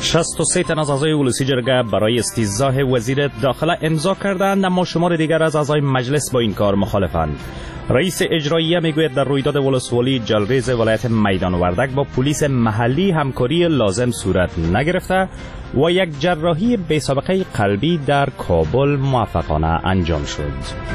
63 تن از اعضای ولسی جرگه برای استیضاح وزیر داخله امضا کردند، اما شمار دیگر از اعضای مجلس با این کار مخالفند. رئیس اجراییه میگوید در رویداد ولسوالی جلریز ولایت میدان وردک با پلیس محلی همکاری لازم صورت نگرفته و یک جراحی بی سابقه قلبی در کابل موفقانه انجام شد.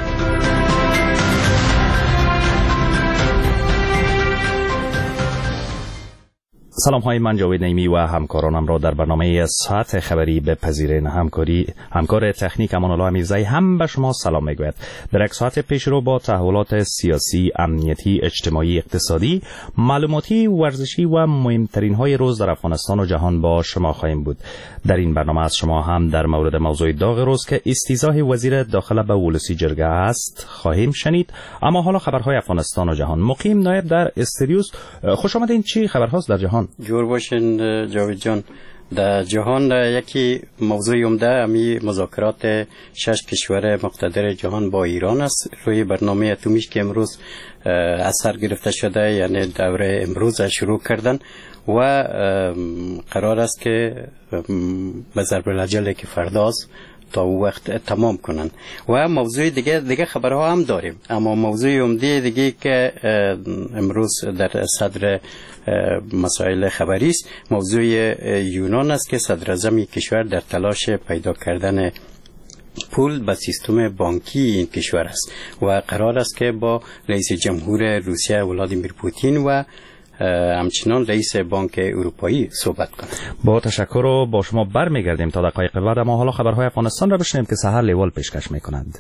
سلام های، من جاوید نعیمی و همکارانم را در برنامه ساعت خبری بپذیرین. همکار تکنیک امان الله امیرزایی هم به شما سلام میگوید. در یک ساعت پیش رو با تحولات سیاسی، امنیتی، اجتماعی، اقتصادی، معلوماتی، ورزشی و مهمترین های روز در افغانستان و جهان با شما خواهیم بود. در این برنامه از شما هم در مورد موضوع داغ روز که استیضاح وزیر داخله به ولسی جرگه است خواهیم شنید. اما حالا خبرهای افغانستان و جهان. مقیم نایب در استریوس، خوش آمدین. چی خبرهاست در جهان؟ جور باشین جاوید جان. در جهان یکی موضوع عمده امی مذاکرات 6 کشور مقتدر جهان با ایران است روی برنامه اتمیش که امروز اثر گرفته شده، یعنی دوره امروز شروع کردن و قرار است که به ضرب الاجل که فرداست تا وقت تمام کنن. و موضوع دیگه خبرها هم داریم، اما موضوع عمده دیگه که امروز در صدر مسائل خبری است موضوع یونان است که صدر اعظم کشور در تلاش پیدا کردن پول به سیستم بانکی این کشور است و قرار است که با رئیس جمهور روسیه ولادیمیر پوتین و همچنان رئیس بانک اروپایی صحبت کنند. با تشکر و با شما برمیگردیم تا دقایق بعد. اما حالا خبرهای افغانستان را بشنویم که سحر لیوال پیشکش میکنند.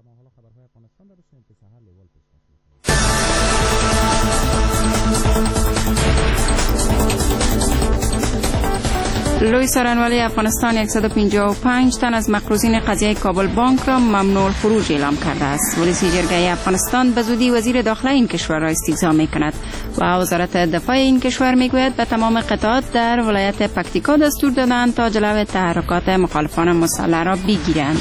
لوی سارنوالی افغانستان 155 تن از مقروضین قضیه کابل بانک را ممنوع الخروج اعلام کرده است. ولسی جرگه افغانستان به زودی وزیر داخله این کشور را استیضاح میکند و وزارت دفاع این کشور میگوید به تمام قطعات در ولایت پکتیکا دستور دادند تا جلو تحرکات مخالفان مسلح را بگیرند.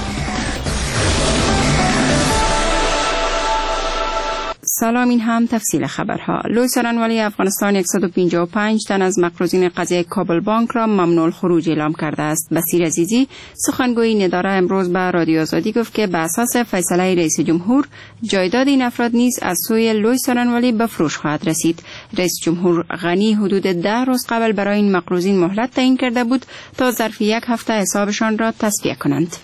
سلام، این هم تفصیل خبرها. لوی سارنوالی افغانستان 155 تن از مقروضین قضیه کابل بانک را ممنوع الخروج اعلام کرده است. بصیر عزیزی سخنگوی نداره امروز به رادیو آزادی گفت که به اساس فیصله رئیس جمهور جایداد این افراد نیز از سوی لوی سارنوالی به فروش خواهد رسید. رئیس جمهور غنی حدود 10 روز قبل برای این مقروضین مهلت تعیین کرده بود تا ظرف 1 هفته حسابشان را تصفیه کنند.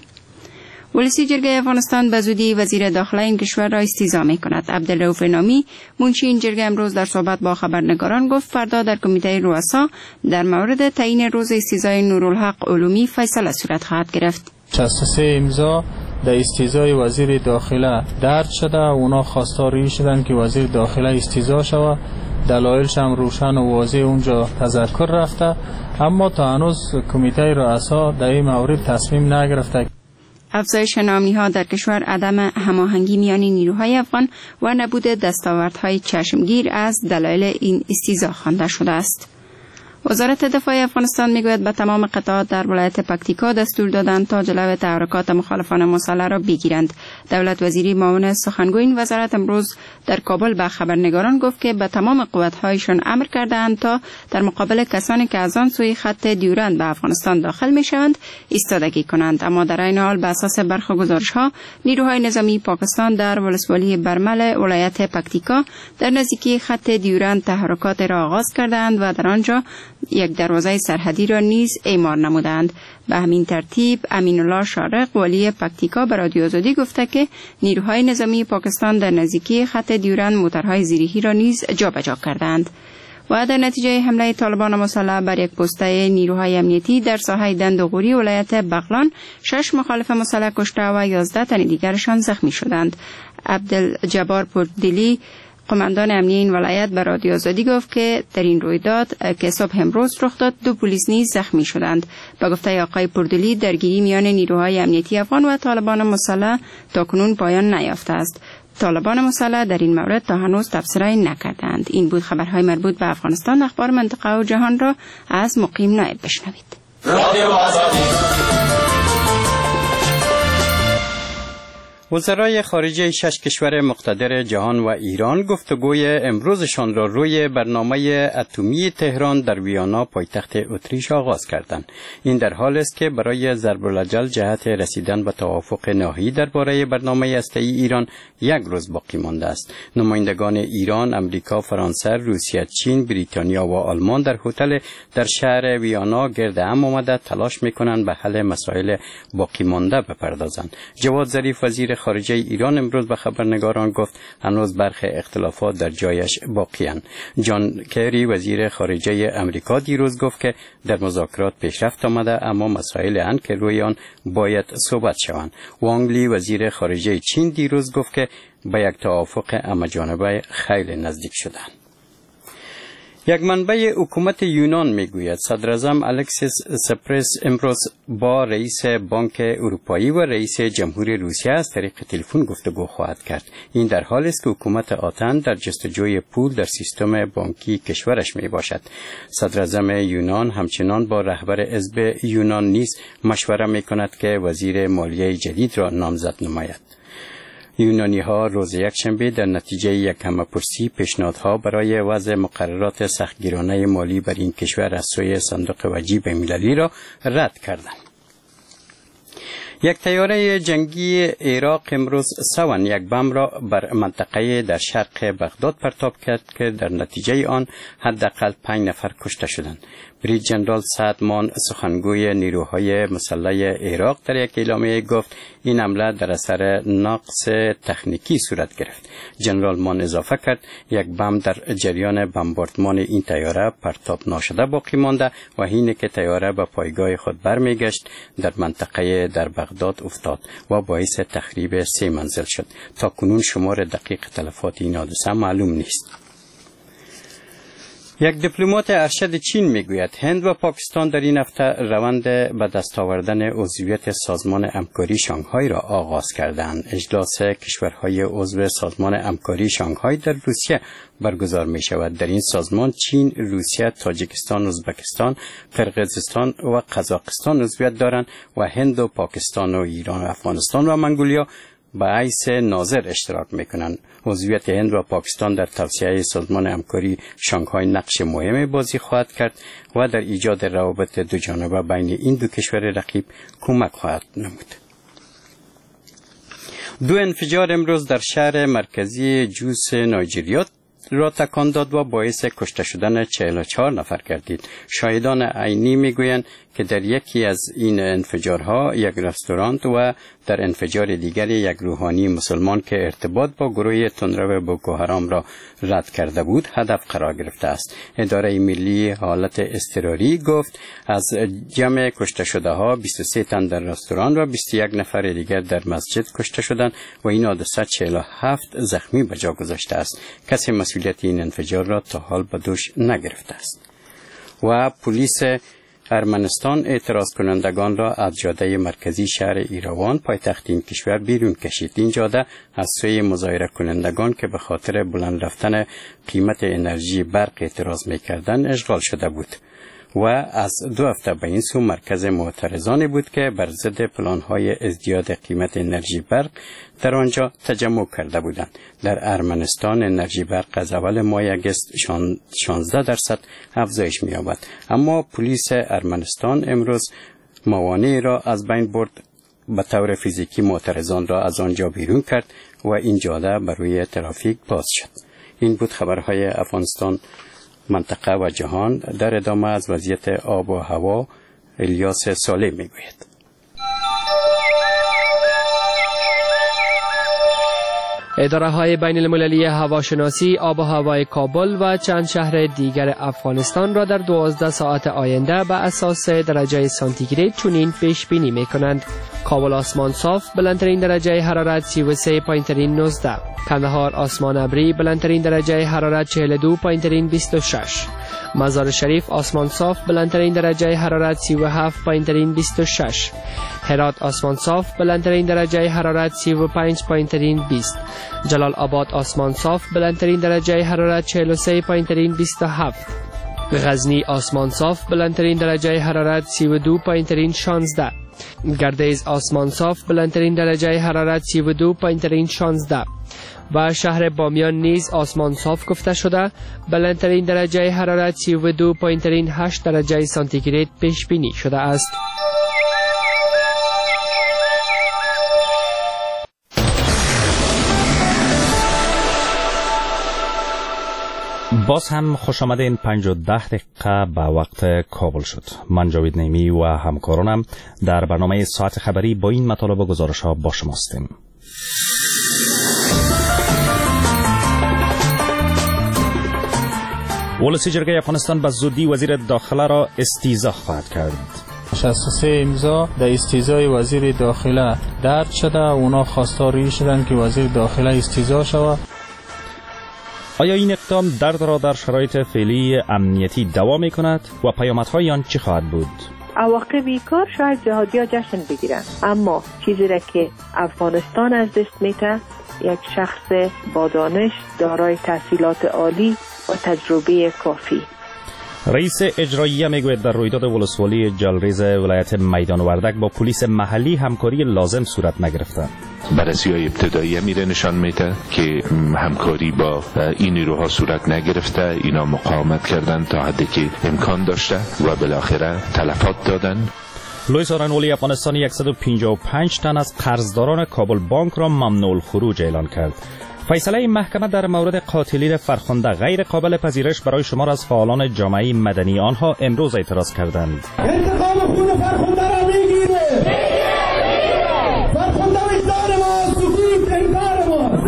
ولسی جرگه افغانستان به زودی وزیر داخله این کشور را استیضاح می‌کند. عبدالرؤوف نامی منشی این جرگه امروز در صحبت با خبرنگاران گفت فردا در کمیته رؤسا در مورد تعیین روز استیضاح نورالحق علومی فیصله صورت خواهد گرفت. 63 امضا در استیضاح وزیر داخله درج شده. اونا خواستار شدن که وزیر داخله استیضاح شود. دلایلش هم روشن و واضح اونجا تذکر رفته، اما تا هنوز کمیته رؤسا در این مورد تصمیم نگرفته. افزایش ناامنی‌ها در کشور، عدم هماهنگی میان نیروهای افغان و نبود دستاوردهای چشمگیر از دلایل این استیضاح خوانده شده است. وزارت دفاع افغانستان میگوید به تمام قطعات در ولایت پکتیکا دستور دادند تا جلو تحرکات مخالفان مسلح را بگیرند. دولت وزیری معاون سخنگوی این وزارت امروز در کابل به خبرنگاران گفت که به تمام قوت‌هایشان امر کرده‌اند تا در مقابل کسانی که از آن سوی خط دیورند به افغانستان داخل میشوند ایستادگی کنند. اما در این حال به اساس برخی گزارش‌ها نیروهای نظامی پاکستان در ولسوالی برمل ولایت پکتیکا در نزدیکی خط دیورند تحرکات را آغاز کردند و در آنجا یک دروازه سرحدی را نیز اعمار نمودند. به همین ترتیب امین الله شارق والی پکتیکا به رادیو آزادی گفته که نیروهای نظامی پاکستان در نزدیکی خط دیورند موترهای زیرهی را نیز جابجا کردند. و در نتیجه حمله طالبان مسلح بر یک پسته نیروهای امنیتی در ساحه دندوغوری ولایت بغلان 6 مخالف مسلح کشته و 11 تن دیگرشان زخمی شدند. عبدالجبار پردلی قماندان امنیه این ولایت به رادیو آزادی گفت که در این رویداد که صبح امروز رخ داد 2 پلیس نیز زخمی شدند. به گفته آقای پردلی درگیری میان نیروهای امنیتی افغان و طالبان مسلح تاکنون پایان نیافته است. طالبان مسلح در این مورد تا هنوز تبصره نکردند. این بود خبرهای مربوط به افغانستان. اخبار منطقه و جهان را از مقیم نایب بشنوید. رادیو آزادی. وزرای خارجه 6 کشور مقتدر جهان و ایران گفتگوی امروزشان را روی برنامه اتمی تهران در ویانا پایتخت اتریش آغاز کردند. این در حالی است که برای ضرب الاجل جهت رسیدن به توافق نهایی درباره برنامه هسته‌ای ایران یک روز باقی مانده است. نمایندگان ایران، امریکا، فرانسه، روسیه، چین، بریتانیا و آلمان در هتل در شهر ویانا گرد هم آمده تلاش می‌کنند به حل مسائل باقی مانده بپردازند. جواد ظریف وزیر خارجه ایران امروز به خبرنگاران گفت هنوز برخی اختلافات در جایش باقی اند. جان کری وزیر خارجه امریکا دیروز گفت که در مذاکرات پیشرفت آمده اما مسائل اند که روی آن باید صحبت شوند. وانگ لی وزیر خارجه چین دیروز گفت که به یک توافق همه‌جانبه خیلی نزدیک شدند. یک منبع حکومت یونان میگوید صدراعظم الکسیس سپرس امروز با رئیس بانک اروپایی و رئیس جمهوری روسیه از طریق تلفن گفتگو خواهد کرد. این در حالی است که حکومت آتن در جستجوی پول در سیستم بانکی کشورش می باشد. صدراعظم یونان همچنان با رهبر حزب یونان نیز مشوره می کند که وزیر مالیه جدید را نامزد نماید. یونانی ها روز یکشنبه در نتیجه یک همه‌پرسی پیشنهادها برای وضع مقررات سختگیرانه مالی بر این کشور از سوی صندوق وجیب مللی را رد کردند. یک طیاره جنگی عراق امروز سوان یک بم را بر منطقه در شرق بغداد پرتاب کرد که در نتیجه آن حداقل 5 نفر کشته شدند. بریگیر جنرال سعد مان سخنگوی نیروهای مسلح عراق در یک اعلامیه گفت این حمله در اثر نقص تکنیکی صورت گرفت. جنرال مان اضافه کرد یک بم در جریان بمباردمان این طیاره پرتاب نشده باقی مانده و حین که طیاره به پایگاه خود برمیگشت در منطقه در بغداد افتاد و باعث تخریب 3 منزل شد. تا کنون شمار دقیق تلفات این حادثه معلوم نیست. یک دیپلمات ارشد چین میگوید هند و پاکستان در این هفته روند به دست آوردن عضویت سازمان همکاری شانگهای را آغاز کردند. اجلاس کشورهای عضو سازمان همکاری شانگهای در روسیه برگزار می شود. در این سازمان چین، روسیه، تاجیکستان، ازبکستان، قرقیزستان و قزاقستان عضویت دارند و هند و پاکستان و ایران و افغانستان و منگولیا به حیث ناظر اشتراک میکنند. عضویت هند و پاکستان در توسعه سازمان همکاری شانگهای نقش مهمی بازی خواهد کرد و در ایجاد روابط دو جانبه بین این دو کشور رقیب کمک خواهد نمود. 2 انفجار امروز در شهر مرکزی جوس نایجریا را تکان داد و باعث کشته شدن 44 نفر گردید. شاهدان عینی میگویند که در یکی از این انفجارها یک رستوران و در انفجار دیگری یک روحانی مسلمان که ارتباط با گروه تندرو بوکو حرام را رد کرده بود هدف قرار گرفته است. اداره ملی حالت اضطراری گفت از جمع کشته شده ها 23 تن در رستوران و 21 نفر دیگر در مسجد کشته شدند و این حادثه 47 زخمی به جا گذاشته است. کسی مسئولیت این انفجار را تا حال به دوش نگرفته است. و پلیس ارمنستان اعتراض کنندگان را از جاده مرکزی شهر ایروان پایتخت این کشور بیرون کشید. این جاده از سوی مظاهره کنندگان که به خاطر بلند رفتن قیمت انرژی برق اعتراض می‌کردند اشغال شده بود و از 2 هفته به این سو مرکز معترضانی بود که بر ضد پلان‌های ازدیاد قیمت انرژی برق در آنجا تجمع کرده بودند. در ارمنستان انرژی برق از اول ماه اگست 16% افزایش می‌یابد، اما پلیس ارمنستان امروز موانعی را از بین برد، به طور فیزیکی معترضان را از آنجا بیرون کرد و این جاده بر روی ترافیک باز شد. این بود خبرهای افغانستان، منطقه و جهان. در ادامه از وضعیت آب و هوا الیاس صالح میگوید. اداره‌های بین‌المللی هواشناسی آب و هوای کابل و چند شهر دیگر افغانستان را در 12 ساعت آینده به اساس درجه سانتیگراد چنین پیش بینی می‌کنند: کابل آسمان صاف، بلندترین درجه حرارت 33.19. کندهار آسمان ابری، بلندترین درجه حرارت 42.26. مزار شریف آسمان صاف، بلندترین درجه حرارت 37.26. هرات آسمان صاف، بلندترین درجه حرارت 35.20. جلال آباد آسمان صاف، بلندترین درجه حرارت 43.27. غزنی آسمان صاف، بلندترین درجه حرارت 32.16. گردیز آسمان صاف بلندترین درجه حرارت 32 پایینترین 16 و شهر بامیان نیز آسمان صاف گفته شده بلندترین درجه حرارت 32 پایینترین 8 درجه سانتیگراد پیش بینی شده است. باز هم خوش آمدین 5:10 دقیقه به وقت کابل شد. من جاوید نیمی و همکارانم در برنامه ساعت خبری با این مطالب و گزارش ها با شما هستیم. ولسی جرگه افغانستان به زودی وزیر داخله را استیضاح خواهد کرد. 63 امضا در استیضاح وزیر داخله درد شده. اونا خواستاری شدن که وزیر داخله استیضاح شود. آیا این اقدام درد را در شرایط فعلی امنیتی دوام می کند و پیامدهای آن چی خواهد بود؟ عواقب کار شاید جهادی‌ها جشن بگیرند، اما چیزی را که افغانستان از دست میده یک شخص با دانش دارای تحصیلات عالی و تجربه کافی. رئیس اجراییه میگوید در رویداد ولسوالی جلریز ولایت میدان وردک با پلیس محلی همکاری لازم صورت نگرفته. بررسی‌های ابتدایی میره نشان میده که همکاری با این نیروها صورت نگرفته. اینا مقاومت کردن تا حدی که امکان داشته و بالاخره تلفات دادن. لوئیس آرنولی افغانستان 155 تن از قرضداران کابل بانک را ممنوع الخروج اعلان کرد. فیصله محکمه در مورد قاتلین فرخنده غیر قابل پذیرش برای شمار از فعالان جامعه مدنی آنها امروز اعتراض کردند. انتقام خون فرخنده را میگیره. فرخنده وجدان ما، سکوت انکار ما.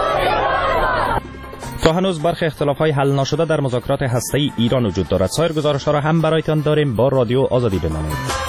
تا هنوز برخی اختلاف‌های حل نشده در مذاکرات هسته‌ای ایران وجود دارد. سایر گزارش‌ها را هم برایتان داریم. با رادیو آزادی بمانید.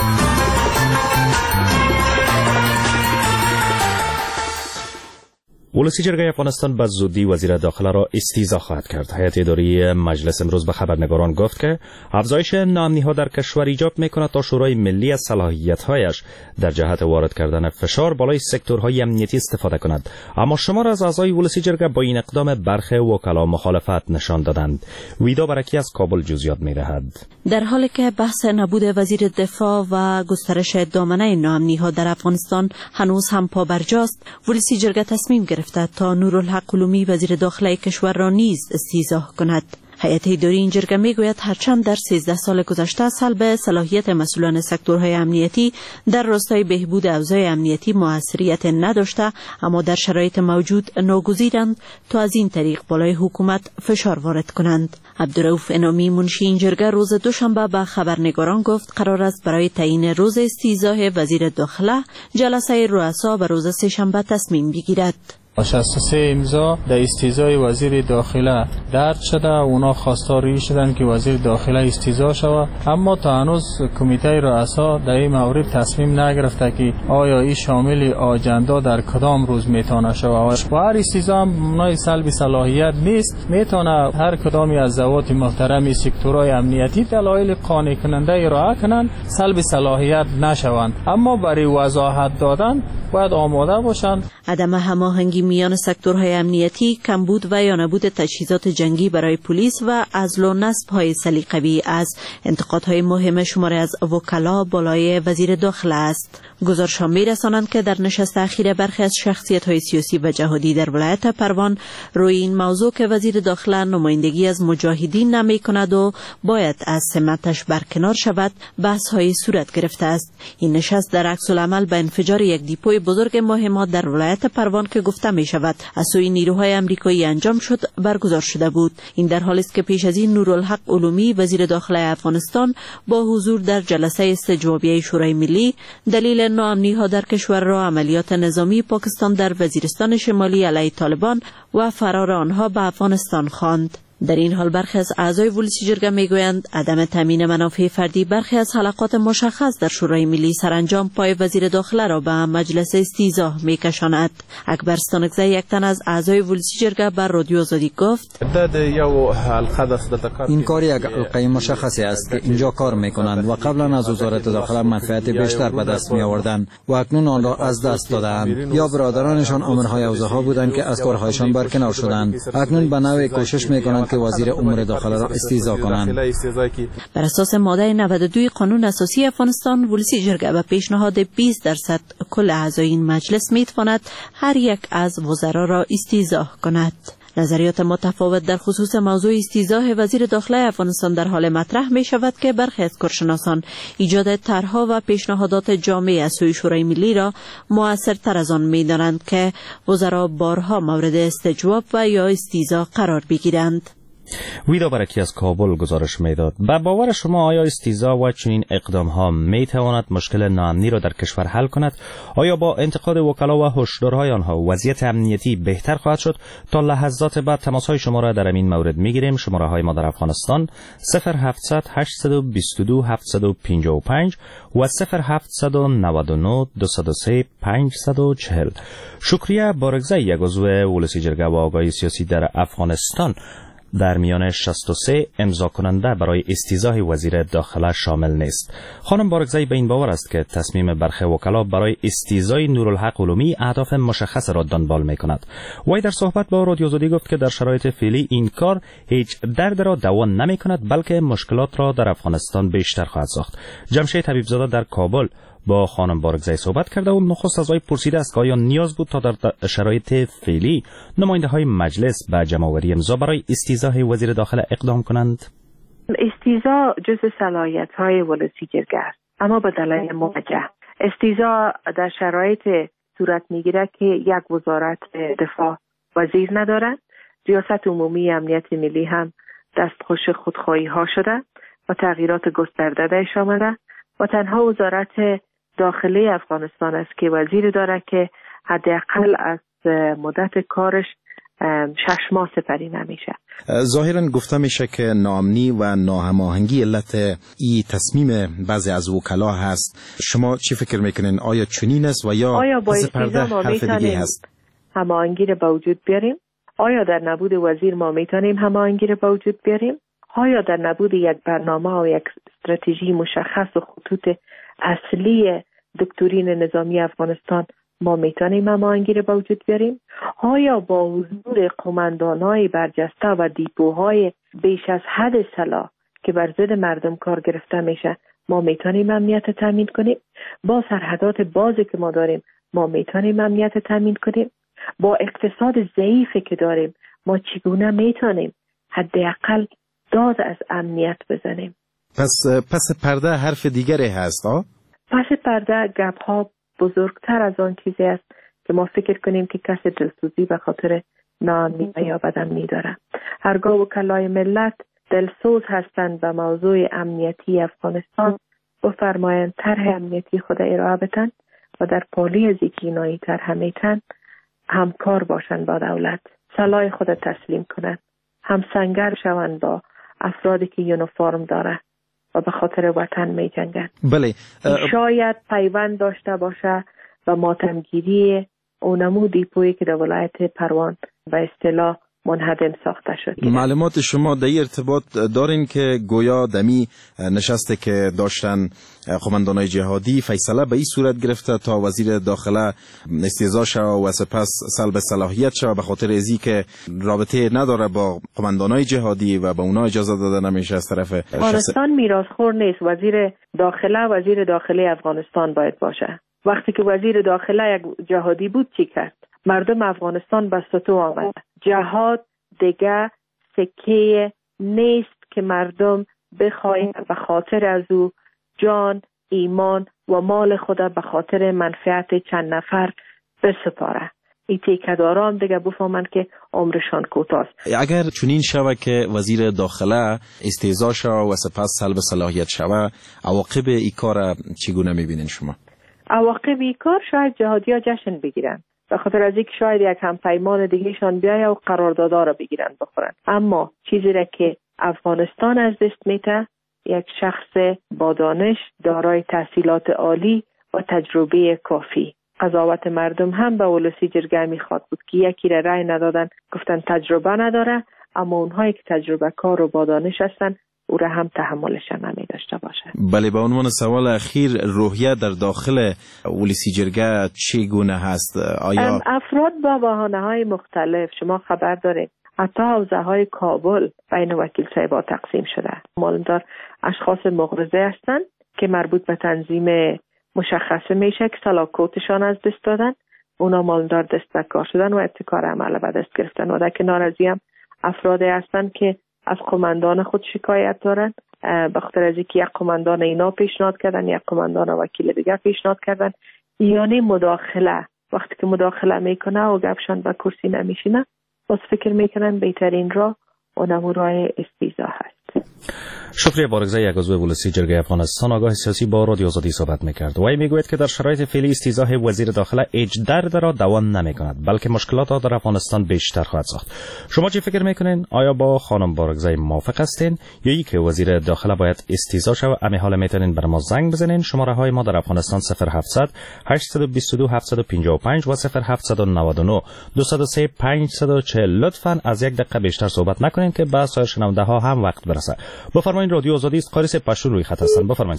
ولسی جرگه افغانستان به زودی وزیر داخله را استیضاح خواهد کرد. هیئت اداری مجلس امروز به خبرنگاران گفت که افزایش ناامنی‌ها در کشور ایجاب می‌کند تا شورای ملی از صلاحیت‌هایش در جهت وارد کردن فشار بالای سکتورهای امنیتی استفاده کند. اما شمار از اعضای ولسی جرگه با این اقدام برخی وکلا مخالفت نشان دادند. ویدا برکی از کابل جزئیات می‌دهد. در حالی که بحث نبود وزیر دفاع و گسترش دامنه ناامنی‌ها در افغانستان هنوز هم پابرجاست، ولسی جرگه تصمیم گرفت تا نورالحق علومی وزیر داخله کشور را نیز استیضاح کند. هیئت اداری این جرگه میگوید هرچند در 13 سال گذشته سلب صلاحیت مسئولان سکتورهای امنیتی در راستای بهبود اوضاع امنیتی موثریت نداشته، اما در شرایط موجود ناگزیرند تا از این طریق بالای حکومت فشار وارد کنند. عبدالرؤوف انامی منشی این جرگه روز دوشنبه به خبرنگاران گفت قرار است برای تعیین روز استیضاح وزیر داخله جلسه رؤسا به روز سه‌شنبه تصمیم بگیرد. 63 امضا در استیضاح وزیر داخله درد شده. اونا خواستاری شدن که وزیر داخله استیضاح شود، اما تا هنوز کمیته رؤسا در این مورد تصمیم نگرفته که آیا این شامل آجندا در کدام روز میتونه شود. و هر استیضاح هم معنای سلب صلاحیت نیست. میتونه هر کدامی از ذوات محترم سکتورهای امنیتی دلایل قانع کننده ارائه کنند سلب صلاحیت نشوند، اما برای وضاحت دادن باید آماده باشند. عدم هماهنگی میان سکتورهای امنیتی، کمبود و یا نبود تجهیزات جنگی برای پلیس و عزل و نصب‌های سلیقه‌ای از انتقادهای مهم شماره از وکلا بالای وزیر داخله است. گزارش‌ها می‌رسانند که در نشست اخیر برخی از شخصیت‌های سیاسی و جهادی در ولایت پروان روی این موضوع که وزیر داخله نمایندگی از مجاهدین نمی‌کند و باید از سمتش برکنار شود، بحث‌های صورت گرفته است. این نشست در عکس العمل به انفجار یک دیپوی بزرگ مهمات در ولایت پروان که گفته می شود از سوی نیروهای آمریکایی انجام شد برگزار شده بود. این در حالی است که پیش از این نورالحق علومی وزیر داخله افغانستان با حضور در جلسه استجوابیه شورای ملی دلیل ناامنی‌ها در کشور را عملیات نظامی پاکستان در وزیرستان شمالی علیه طالبان و فرار آنها به افغانستان خواند. در این حال برخی از اعضای ولسی جرگه میگویند عدم تامین منافع فردی برخی از حلقات مشخص در شورای ملی سرانجام پای وزیر داخله را به مجلس استیضاح میکشاند. اکبر ستانکزی یک تن از اعضای ولسی جرگه بر رادیو آزادی گفت این کار یک حلقه مشخصی است که اینجا کار میکنند و قبلا از وزارت داخله منفعت بیشتر به دست می آوردند و اکنون آن را از دست دادند، یا برادرانشان آمرهای اوضاع بودند که از کارهایشان برکنار شدند. اکنون به نوعی کوشش میکنند میتواند که وزیر امور داخله را استیضاح کنند. بر اساس ماده 92 قانون اساسی افغانستان، ولسی جرگه به پیشنهاد 20% کل اعضای این مجلس میتواند هر یک از وزرا را استیضاح کند. نظریات متفاوت در خصوص موضوع استیضاح وزیر داخله افغانستان در حال مطرح می شود که برخی از کارشناسان ایجاد طرحها و پیشنهادات جامع از سوی شورای ملی را مؤثرتر از آن می دانند که وزرا بارها مورد استجواب و یا استیضاح قرار بگیرند. ویدا برکی از کابل گزارش میداد. به باور شما آیا استیضاح و چنین اقدام ها می تواند مشکل ناامنی را در کشور حل کند؟ آیا با انتقاد وکلا و هشدارهای آنها وضعیت امنیتی بهتر خواهد شد؟ تا لحظات بعد تماس های شما را در این مورد می گیریم. شماره های ما در افغانستان 0700 822 755 و 0799 203 540. شکریه بارگزای یک عضو ولسی جرگه و آگاهی سیاسی در افغانستان در میان 63 امضا کننده برای استیضاح وزیر داخله شامل نیست. خانم بارگزایی به این باور است که تصمیم برخی وکلا برای استیضاح نورالحق علومی اهداف مشخص را دنبال می کند. وی در صحبت با رادیو آزادی گفت که در شرایط فعلی این کار هیچ درد را دوا نمی کند، بلکه مشکلات را در افغانستان بیشتر خواهد ساخت. جمشید حبیبزاده در کابل با خانم بارگزایی صحبت کرده و نخست از وی پرسیده است که آیا نیاز بود تا در شرایط فعلی نماینده های مجلس به جمع‌آوری امضا برای استیضاح وزیر داخله اقدام کنند؟ استیضاح جزء صلاحیت‌های ولسی جرگه است، اما به دلایل موجه. استیضاح در شرایط صورت میگیره که یک وزارت دفاع وزیر ندارد، ریاست عمومی امنیت ملی هم دستخوش خودخواهی ها شده و تغییرات گسترده آمده و تنها وزارت داخلی افغانستان است که وزیر داره که حداقل از مدت کارش 6 ماه سپری نمیشه. ظاهرا گفته میشه که ناامنی و ناهماهنگی علت این تصمیم بعضی از وکلا هست. شما چی فکر میکنین؟ آیا چنین است و یا پس پرده حرف دیگه هست؟ هماهنگی را به وجود بیاریم؟ آیا در نبود وزیر ما میتونیم هماهنگی را به وجود بیاریم؟ آیا در نبود یک برنامه و یک استراتژی مشخص و خطوط اصلی دکترین نظامی افغانستان ما میتونیم هماهنگی را به وجود بیاریم؟ آیا با حضور قماندان‌های برجسته و دیپوهای بیش از حد سلاح که بر ضد مردم کار گرفته میشه ما میتونیم امنیت تامین کنیم؟ با سرحدات بازی که ما داریم ما میتونیم امنیت تامین کنیم؟ با اقتصاد ضعیفی که داریم ما چگونه میتونیم حداقل داد از امنیت بزنیم؟ پس پرده حرف دیگری هست پس پرده گپ ها بزرگتر از آن چیزی است که ما فکر کنیم که کسی دلسوزی به خاطر ناامنی یا بدامنی داره. هرگاه وکلای ملت دلسوز هستند به موضوع امنیتی افغانستان بفرمایند طرح امنیتی خود ارائه بدن و در پالی از اینایی طرح میتن همکار باشند با دولت، سلاح خود تسلیم کنند، همسنگر شوند با افرادی که یونیفرم داره و به خاطر وطن می جنگن. بله. شاید پیوند داشته باشه و ماتمگیری اونمو دیپویی که در ولایت پروان به اصطلاح منهدم ساخته شد. معلومات شما در ارتباط دارین که گویا دمی نشسته که داشتن قماندانای جهادی فیصله به این صورت گرفته تا وزیر داخله استیضاح شود و سپس سلب صلاحیت شود به خاطر ازی که رابطه نداره با قماندانای جهادی و به اونا اجازه داده نمیشه از طرف افغانستان میراثخور نیست. وزیر داخله افغانستان باید باشه. وقتی که وزیر داخله یک جهادی بود چی کرد؟ مردم افغانستان به سطو آمد. جهاد دیگه سکه نیست که مردم بخواهند به خاطر از او جان، ایمان و مال خود به خاطر منفعت چند نفر بسپاره. این تیکداران دیگه بفهمند که عمرشان کوتاست. اگر چنین شود که وزیر داخله استیضاح شود و سپس سلب صلاحیت شود، عواقب این کار چگونه میبینین شما؟ عواقب این کار شاید جهادی‌ها جشن بگیرن، به خاطر از اینکه شاید یک همپیمان دیگهشان بیاید و قراردادها را بگیرن بخورن. اما چیزی را که افغانستان از دست میده یک شخص با دانش، دارای تحصیلات عالی و تجربه کافی. قضاوت مردم هم به ولسی جرگه میخواد بود که یکی را رأی ندادن، گفتن تجربه نداره، اما اونهایی که تجربه کار و با دانش هستن او را هم تحملش نمی داشته باشه. بله، به عنوان سوال اخیر، روحیه در داخل ولسی جرگه چگونه هست؟ آیا افراد با بهانه‌های مختلف، شما خبر دارید، حتی حوزه های کابل بین وکیل صاحبا تقسیم شده. مالدار اشخاص مغرضه هستند که مربوط به تنظیم مشخصه میشه که سلاکوتشان از دست دادن، اونا مالدار دست به کار شدن و ابتکار عمل به دست گرفتن. و در کنار از این هم افرادی هستند که از قماندان خود شکایت دارن، به خاطر از اینکه یک قماندان اینا پیشنهاد کردن، یک قماندان وکیل دیگه پیشنهاد کردن. یعنی مداخله، وقتی که مداخله میکنه و گپشان به کرسی نمیشینه، باز فکر میکنن بهترین راه اونم راه استیضاح هست. شکریه بارگزای یک عضو ولسی جرگه افغانستان آگاه سیاسی با رادیو آزادی صحبت میکرد. وی میگوید که در شرایط فعلی استیضاح وزیر داخله هیچ درد را دوام نمیکند، بلکه مشکلات را در افغانستان بیشتر خواهد ساخت. شما چی فکر میکنین؟ آیا با خانم بارگزای موافق هستین یا ای که وزیر داخله باید استیضاح شود؟ امی حالا میتونین بر ما زنگ بزنین. شماره های ما در افغانستان 0700 822 755 و 0799 203 540. لطفاً از یک دقیقه بیشتر صحبت نکنین که با سایر شنونده ها هم وقت برسه. بفرمایید رادیو آزادی است. قاری پشتون روی خط هستن. بفرمایید.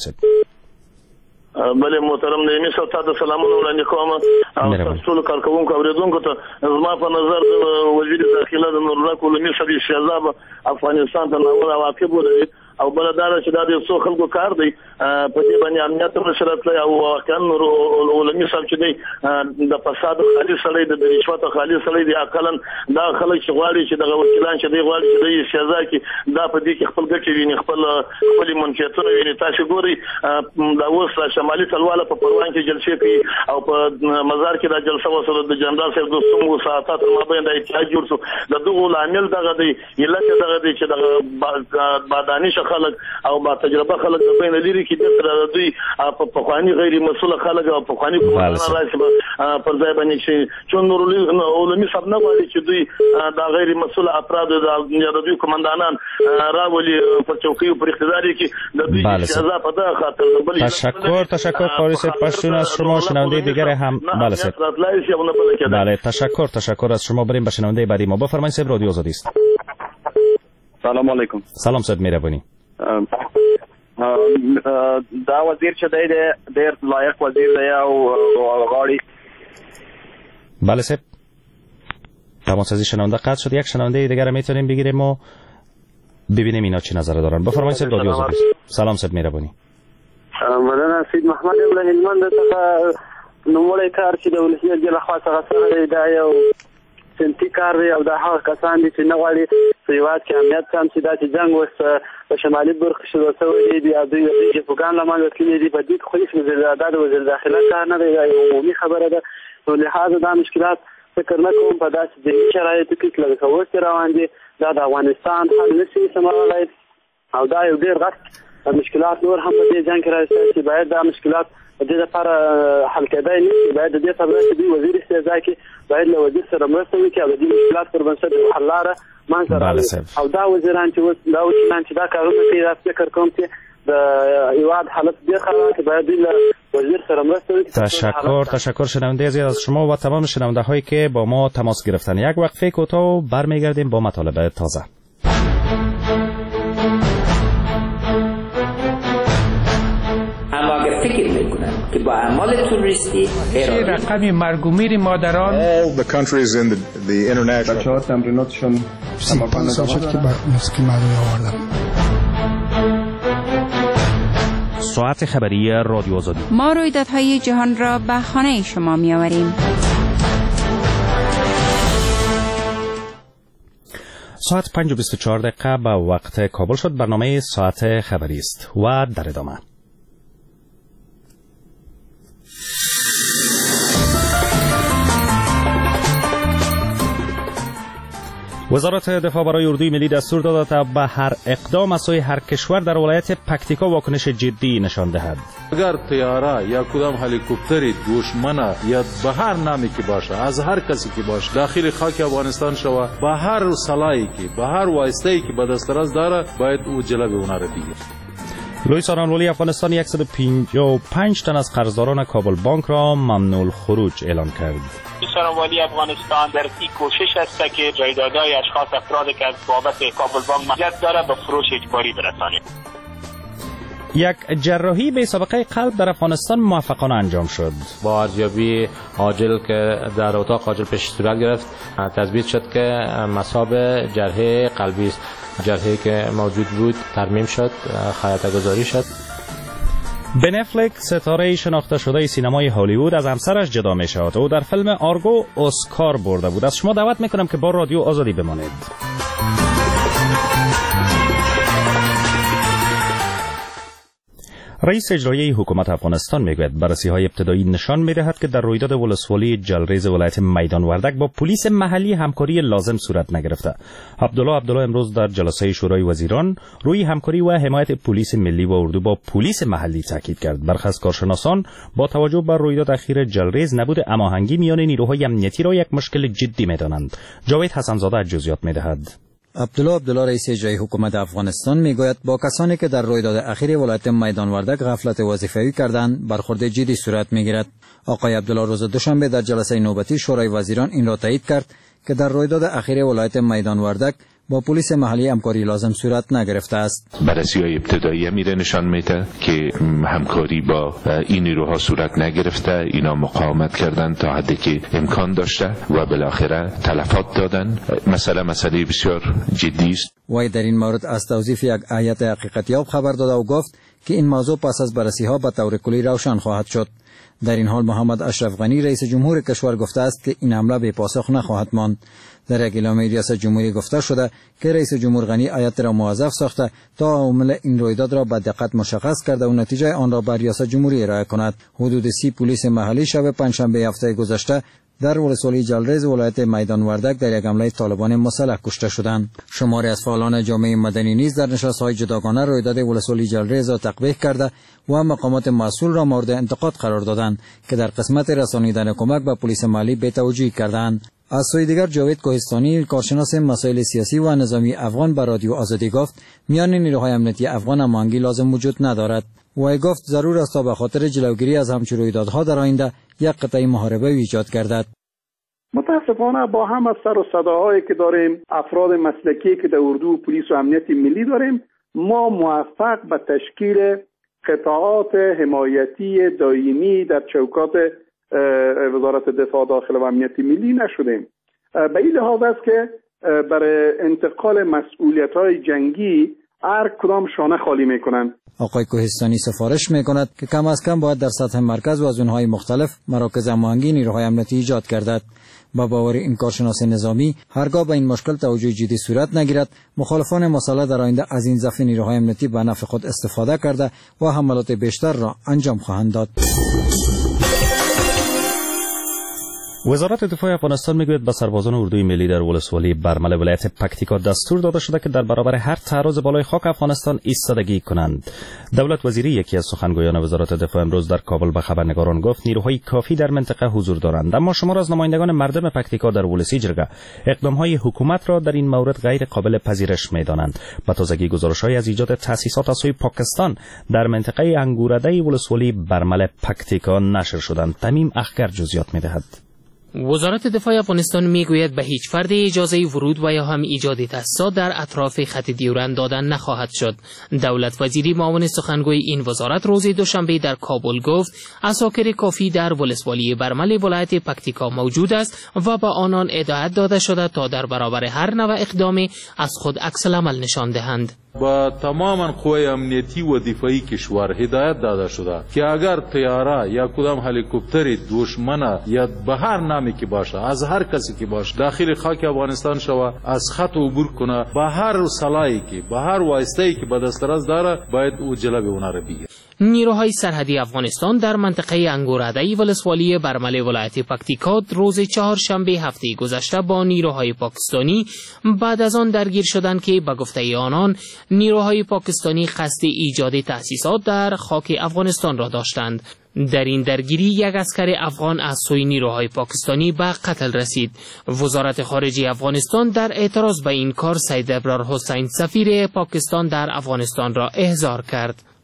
بله محترم نیمی صاحب تاسو سلامونه وړاندې کوم او تاسو ټول کارکوونکو اوریدونکو ته زما په نظر وزیر داخله د نورالله کولمي صاحب شهزاد افغانستان ته نور واقع بوله او بل دا چې دا د څو خلکو کار دی په دې باندې امنیت مشرت لري او واقعا علمي صاحب چې دی د فساد خالي سړی د رشوت خالي سړی دی عقلن دا خلک چې غواړي چې د وکیلان چې دی غواړي چې د سزا کې دا په دې کې خپل ګټې ویني، خپل منفعتونه ویني. تاسو ګوري دا اوس شمالي تلواله په پروان کې جلسې کوي او په مزار کې دا جلسه وسره د جنرال صاحب د څومره ساعات مابین د اتحاد جوړ شو. د دغه عامل دغه دی علت دغه دی چې د باداني خلک او با تجربه خلک د بین لري کې د دوی په خواني غیر مسؤل خلک او په خواني کومانه راځي پر ځای باندې چې علمي صاحب نه غواړي چې دوی دا غیر مسؤل افراد د دوی کوماندانان راولي په چوکۍ پر اقتداري کې د دوی سزا په دغه خاطر تشکر قاری صاحب پشتون از شما. شنونده دیگر هم بله تشکر از شما. بریم به شنونده بعدی ما. بفرمایید صاحب رادیو آزادی است. سلام علیکم. سلام صاحب مهربانی. دا وزیر چې دی ډېر لایق وزیر دی او غواړي. بله صاحب تماس از شنونده قطع شد. یک شنونده دیگر میتونیم بگیریم و ببینیم اینا چی نظر دارن. بفرمایید صاحب رادیو آزادی. سلام صاحب مهربانی. مننه سید محمد ابن هلمند څخه نوموړی کار چې د ولسي جرګې لخوا څخه سره دا یو سنتي کار دی او دا هغه کسان دي چې نه غواړي په هېواد کې امنیت کم شي. دا چې جنګ اوس په شمالي برخه شروع شوی دی، دوی ټوپکان له منځه تللي دي. په دې خو هېڅ دا د وزیر داخله کار نه دی، دا یو عمومي خبره ده. نو لهذا دا مشکلات فکر نه کوم په داسې ځینې شرایطو کې لکه اوس روان دي دا د افغانستان حل نه شي سمولای او دا یو ډېر غټ مشکلات نور هم په دې جنګ کې راځي چې باید دا مشکلات د دې لپاره حل کېدای نه شي. باید د دې سبب چې دوی وزیر استیضاح کې باید له وزیر سره مرسته وکړي او د دې مشکلات پر بنسټ حل لاره منځته راوړي. او دا وزیران چې اوس دا وکیلان چې دا کارونه کوي دا فکر کوم چې د هېواد حالت ډېر خراب دی، باید دوی له وزیر سره مرسته وکړي. تشکر شنونده عزیز از شما و تمام شنونده هایی که با ما تماس گرفتن. یک وقفه کوتاه و برمیگردیم با مطالب تازه. که با اعمال توریستی رقم مرگ و میر مادران all the countries in the international بچه‌ها تمریناتشون تمام شد که مسکی مردم آوردم. ساعت خبری رادیو آزادی. ما رویدادهای جهان را به خانه شما می آوریم. ساعت 5:24 به وقت کابل شد. برنامه ساعت خبری است و در ادامه وزارت دفاع برای اردوی ملی دستور داده تا به هر اقدام از سوی هر کشور در ولایت پکتیکا واکنش جدی نشان دهد. اگر طیاره یا کدام هلیکوپتری دشمن یا به هر نامی که باشه از هر کسی که باشه داخل خاک افغانستان شود به هر سلاحی که به هر واسطه‌ای که به دسترس داره باید او جلوی اون را بگیره. لوی سارانوالی افغانستان 155 تن از قرضداران کابل بانک را ممنوع الخروج اعلان کرد. سارانوالی افغانستان در این کوشش است که جایدادهای اشخاص افرادی که از بابت کابل بانک مالیات داره به فروش اجباری برسانید. یک جراحی به سابقه قلب در افغانستان موفقانه انجام شد. با ارزیابی عاجل که در اتاق عاجل پیش صورت گرفت، تثبیت شد که مصاب جرحه قلبی است. جرحه‌ای که موجود بود ترمیم شد، خیاطه گذاری شد. بن افلک ستاره شناخته شده سینمای هالیوود از همسرش جدا می شود و در فیلم آرگو اسکار برده بود. از شما دعوت میکنم که با رادیو آزادی بمانید. رئیس اجرایی حکومت افغانستان میگوید بررسی‌های ابتدایی نشان می‌دهد که در رویداد ولسوالی جلریز ولایت میدان وردک با پلیس محلی همکاری لازم صورت نگرفته. عبدالله امروز در جلسه شورای وزیران روی همکاری و حمایت پلیس ملی و اردو با پلیس محلی تاکید کرد. برخی از کارشناسان با توجه بر رویداد اخیر جلریز نبود هماهنگی میان نیروهای امنیتی را یک مشکل جدی می‌دانند. جاوید حسنزاده جزئیات می‌دهد. عبدالله رئیس اجرایی حکومت افغانستان میگوید با کسانی که در رویداد اخیر ولایت میدان وردک غفلت وظیفوی کردند برخورد جدی صورت میگیرد. آقای عبدالله روز دوشنبه در جلسه نوبتی شورای وزیران این را تایید کرد که در رویداد اخیر ولایت میدان وردک با پلیس محلی همکاری لازم صورت نگرفته است. بررسی‌های ابتدایی میره نشان میده که همکاری با این نیروها صورت نگرفته. اینا مقاومت کردند تا حدی که امکان داشته و بالاخره تلفات دادن. مسئله بسیار جدی است. وی در این مورد از توظیف یک هیئت حقیقتیاب خبر داده و گفت که این موضوع پس از بررسی‌ها به طور کلی روشن خواهد شد. در این حال محمد اشرف غنی رئیس جمهور کشور گفته است که این حمله به پاسخ نخواهد ماند. در یک اعلامیه ریاست جمهوری گفته شده که رئیس جمهور غنی هیئت را موظف ساخته تا عوامل این رویداد را به دقت مشخص کرده و نتیجه آن را به ریاست جمهوری ارائه کند. حدود 30 پلیس محلی شب پنجشنبه هفته گذشته در ولسوالی جلریز ولایت میدان وردک در یک حمله طالبان مسلح کشته شدند. شماری از فعالان جامعه مدنی نیز در نشست‌های جداگانه رویداد ولسوالی جلریز را تقبیح کرده و مقامات مسئول را مورد انتقاد قرار دادند که در قسمت رسانیدن کمک به پلیس محلی بی‌توجهی کردند. از سوی دیگر جاوید کوهستانی کارشناس مسائل سیاسی و نظامی افغان به رادیو آزادی گفت میان نیروهای امنیتی افغان هماهنگی لازم وجود ندارد. وی گفت ضرور است تا به خاطر جلوگیری از همچون رویدادها در آینده یک قطعه محاربه ایجاد گردد. متاسفانه با هم از سر و صداهایی که داریم، افراد مسلکی که در اردو پلیس و امنیت ملی داریم، ما موفق به تشکیل قطاعات حمایتی دائمی در چوکات وزارت دفاع داخل و امنیت ملی نشدیم. به این لحاظ است که برای انتقال مسئولیت‌های جنگی هر کدام شانه خالی می‌کنند. آقای کوهستانی سفارش می‌کند که کم از کم باید در سطح مرکز و از اونهای مختلف مراکز هماهنگی نیروهای امنیتی ایجاد گردد. با باور این کارشناس نظامی هرگاه به این مشکل توجه جدی صورت نگیرد، مخالفان مسلح در آینده از این ضعف نیروهای امنیتی به نفع خود استفاده کرده و حملات بیشتر را انجام خواهند داد. وزارت دفاع افغانستان میگوید به سربازان اردوی ملی در ولسوالی برمل ولایت پکتیکا دستور داده شده که در برابر هر تعرض بالای خاک افغانستان ایستادگی کنند. دولت وزیری یکی از سخنگویان وزارت دفاع امروز در کابل به خبرنگاران گفت نیروهای کافی در منطقه حضور دارند، اما شمار از نمایندگان مردم پکتیکا در ولسی جرگه اقدامهای حکومت را در این مورد غیر قابل پذیرش می‌دانند. به تازگی گزارش‌های از ایجاد تأسیسات از سوی پاکستان در منطقه انگورده ولسوالی برمل پکتیکا نشر شدند. تمیم اخگر جزئیات می‌دهد. وزارت دفاع افغانستان میگوید به هیچ فرد اجازه ورود و یا هم ایجاد تأسیسات در اطراف خط دیورند دادن نخواهد شد. دولت وزیری معاون سخنگوی این وزارت روز دوشنبه در کابل گفت عساکر کافی در ولسوالی برمل ولایت پکتیکا موجود است و به آنان هدایت داده شده تا در برابر هر نوع اقدامی از خود عکس العمل نشان دهند. با تماما قوای امنیتی و دفاعی کشور هدایت داده شده که اگر طیاره یا کدام هلیکوپتر دشمن یا به هر نامی که باشه، از هر کسی که باشه داخل خاک افغانستان شوه، از خط عبور کنه، به هر سلاحی که به هر واسطه‌ای که به دسترس داره باید او جلوی اونها را بگیره. نیروهای سرحدی افغانستان در منطقه انگورده ولسوالی برمل ولایت پکتیکا روز چهارشنبه هفته گذشته با نیروهای پاکستانی بعد از آن درگیر شدند که به گفته آنان نیروهای پاکستانی قصد ایجاد تأسیسات در خاک افغانستان را داشتند. در این درگیری یک عسکر افغان از سوی نیروهای پاکستانی به قتل رسید. وزارت خارجه افغانستان در اعتراض به این کار سید ابرار حسین سفیر پاکستان در افغانستان را احضار کرد.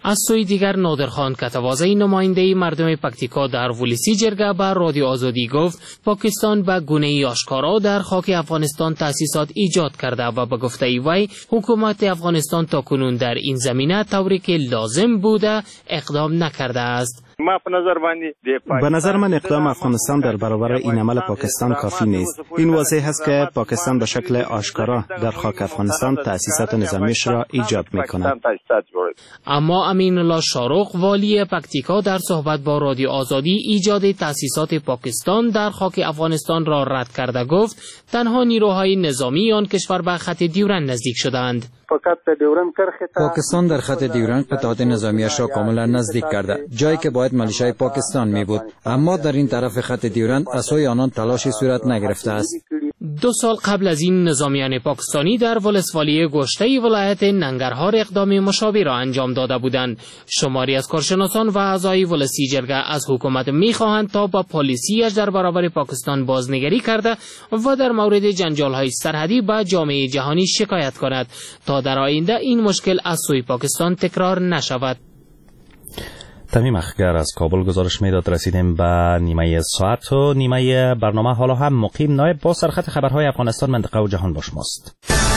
از سوی دیگر نادرخان کتوازی نماینده مردم پکتیکا در ولسی جرگه به رادیو آزادی گفت پاکستان به گونه‌ای آشکارا در خاک افغانستان تأسیسات ایجاد کرده و به گفته وی حکومت افغانستان تاکنون در این زمینه طوری که لازم بوده اقدام نکرده است. به نظر من اقدام افغانستان در برابر این عمل پاکستان کافی نیست. این واضح است که پاکستان به شکل آشکارا در خاک افغانستان تأسیسات نظامیش را ایجاد می‌کند. اما امین الله شاروخ والی پکتیکا در صحبت با رادیو آزادی ایجاد تأسیسات پاکستان در خاک افغانستان را رد کرده گفت تنها نیروهای نظامی آن کشور به خط دیورند نزدیک شدند. پاکستان در خط دیورند قطعات نظامیش را کاملا نزدیک کرده، جایی که باید ملیشای پاکستان می بود، اما در این طرف خط دیورند از سوی آنان تلاشی صورت نگرفته است. 2 سال قبل از این نظامیان پاکستانی در ولسوالی گوشته ولایت ننگرهار اقدام مشابه را انجام داده بودند. شماری از کارشناسان و اعضای ولسی جرگه از حکومت می‌خواهند تا با پالیسیش در برابر پاکستان بازنگری کرده و در مورد جنجال‌های سرحدی به جامعه جهانی شکایت کند تا در آینده این مشکل از سوی پاکستان تکرار نشود. تمیم اخگر از کابل گزارش میداد. رسیدیم به نیمه ساعت و نیمه برنامه. حالا هم مقیم نایب با سرخط خبرهای افغانستان، منطقه و جهان با شماست.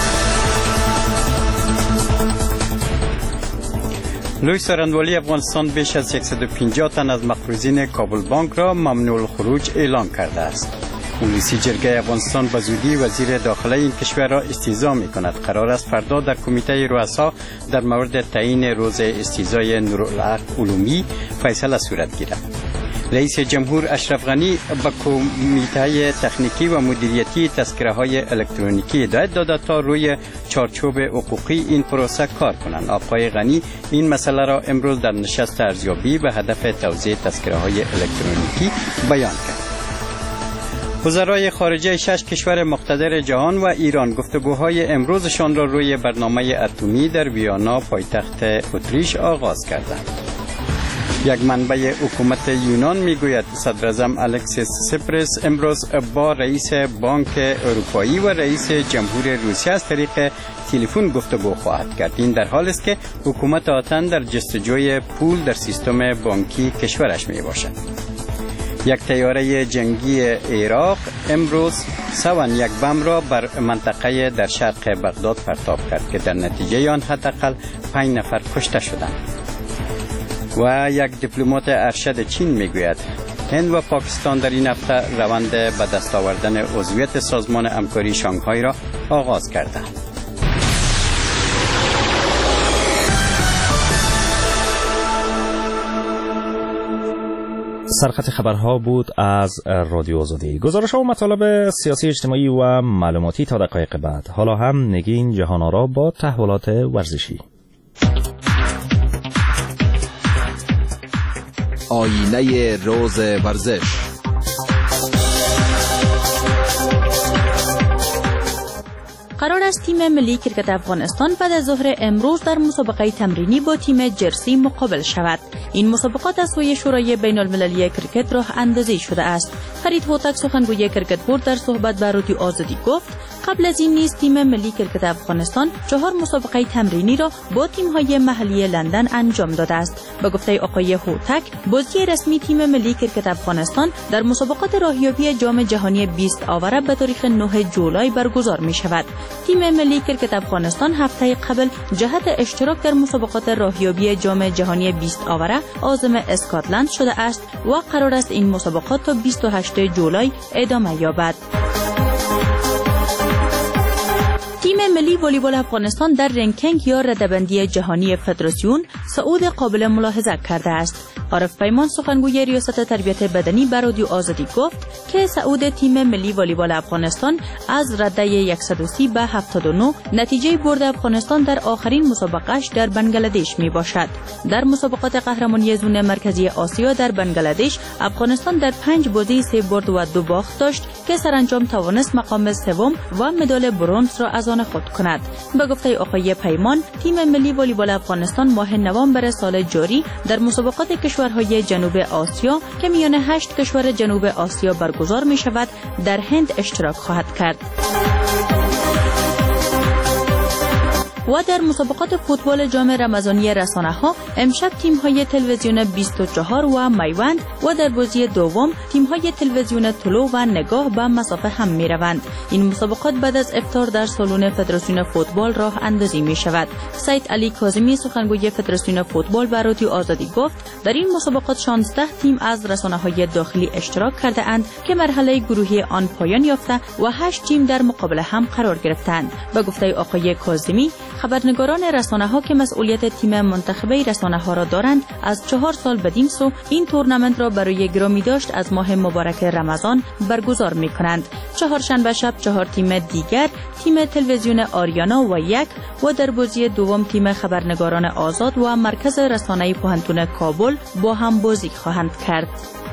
لوی سرانوالی افغانستان بیش از 150 تن از مفروضین کابل بانک را ممنوع الخروج اعلام کرده است. ولسی جرگه افغانستان به زودی وزیر داخله این کشور را استیضاح می‌کند. قرار است فردا در کمیته رؤسا در مورد تعیین روز استیضاح نورالحق علومی فیصله صورت گیرد. رئیس جمهور اشرف غنی به کمیته تکنیکی و مدیریتی تذکره‌های الکترونیکی هدایت داده تا روی چارچوب حقوقی این پروسه کار کنند. آقای غنی این مسئله را امروز در نشست ارزیابی به هدف توزیع تذکره‌های الکترونیکی بیان کرد. وزرای خارجه 6 کشور مقتدر جهان و ایران گفتگوهای امروزشان را روی برنامه اتمی در ویانا پایتخت اتریش آغاز کردند. یک منبع حکومت یونان میگوید صدر اعظم الکسیس سیپرس امروز با رئیس بانک اروپایی و رئیس جمهور روسیه از طریق تلفن گفتگو خواهد کرد. این در حالی است که حکومت آتن در جستجوی پول در سیستم بانکی کشورش می باشد. یک طیاره جنگی عراق امروز سوان یک بم را بر منطقه در شرق بغداد پرتاب کرد که در نتیجه آن حداقل 5 نفر کشته شدند. و یک دیپلمات ارشد چین میگوید هند و پاکستان در این هفته روند به دست آوردن عضویت سازمان همکاری شانگهای را آغاز کردند. سرخط خبرها بود از رادیو آزادی. گزارش ها و مطالب سیاسی، اجتماعی و معلوماتی تا دقایق بعد. حالا هم نگین جهان‌آرا با تحولات ورزشی. آینه روز ورزش. قرار است تیم ملی کرکت افغانستان بعد از ظهر امروز در مسابقه تمرینی با تیم جرسی مقابل شود. این مسابقات از سوی شورای بین المللی کرکت راه اندازی شده است. فرید هوتک سخنگوی کرکت بورد در صحبت با رادیو آزادی گفت قبل از این نیز تیم ملی کرکت افغانستان 4 مسابقه تمرینی را با تیم‌های محلی لندن انجام داده است. به گفته آقای هوتک بازی رسمی تیم ملی کرکت افغانستان در مسابقات راهیابی جام جهانی 20 آوره به تاریخ 9 جولای برگزار می شود. تیم ملی کرکت افغانستان هفته قبل جهت اشتراک در مسابقات راهیابی جام جهانی 20 آوره عازم اسکاتلند شده است و قرار است این مسابقات تا 28 جولای ادامه یابد. تیم ملی والیبال افغانستان در رنکینگ یا رده‌بندی جهانی فدراسیون صعود قابل ملاحظه کرده است. عارف پیمان سخنگوی ریاست تربیت بدنی بر رادیو آزادی گفت که صعود تیم ملی والیبال افغانستان از رده 130 به 79 نتیجه برد افغانستان در آخرین مسابقهش در بنگلادش می باشد. در مسابقات قهرمانی زون مرکزی آسیا در بنگلادش افغانستان در 5 بازی 3 برد و 2 باخت داشت که سرانجام توانست مقام سوم و مدال برنز را از آن خود کند. به گفته آقای پیمان تیم ملی والیبال افغانستان ماه نوامبر سال جاری در مسابقات کشورهای جنوب آسیا که میان 8 کشور جنوب آسیا برگزار می شود در هند اشتراک خواهد کرد. و در مسابقات فوتبال جام رمضانی رسانه‌ها امشب تیم‌های تلویزیون 24 و میوند و در بازی دوم تیم‌های تلویزیون طلوع و نگاه به مسافه هم می‌روند. این مسابقات بعد از افطار در سالن فدراسیون فوتبال راه اندازی می‌شود. سید علی کاظمی سخنگوی فدراسیون فوتبال به رادیو آزادی گفت در این مسابقات 16 تیم از رسانه‌های داخلی اشتراک کرده اند که مرحله گروهی آن پایان یافته و 8 تیم در مقابل هم قرار گرفتند. به گفته آقای کاظمی خبرنگاران رسانه‌ها که مسئولیت تیم منتخبه رسانه‌ها را دارند از 4 سال بدین سو این تورنمنت را برای گرامی داشت از ماه مبارک رمضان برگزار می‌کنند. چهارشنبه شب 4 تیم دیگر تیم تلویزیون آریانا و یک و در بازی دوم تیم خبرنگاران آزاد و مرکز رسانه‌ای پوهنتون کابل با هم بازی خواهند کرد.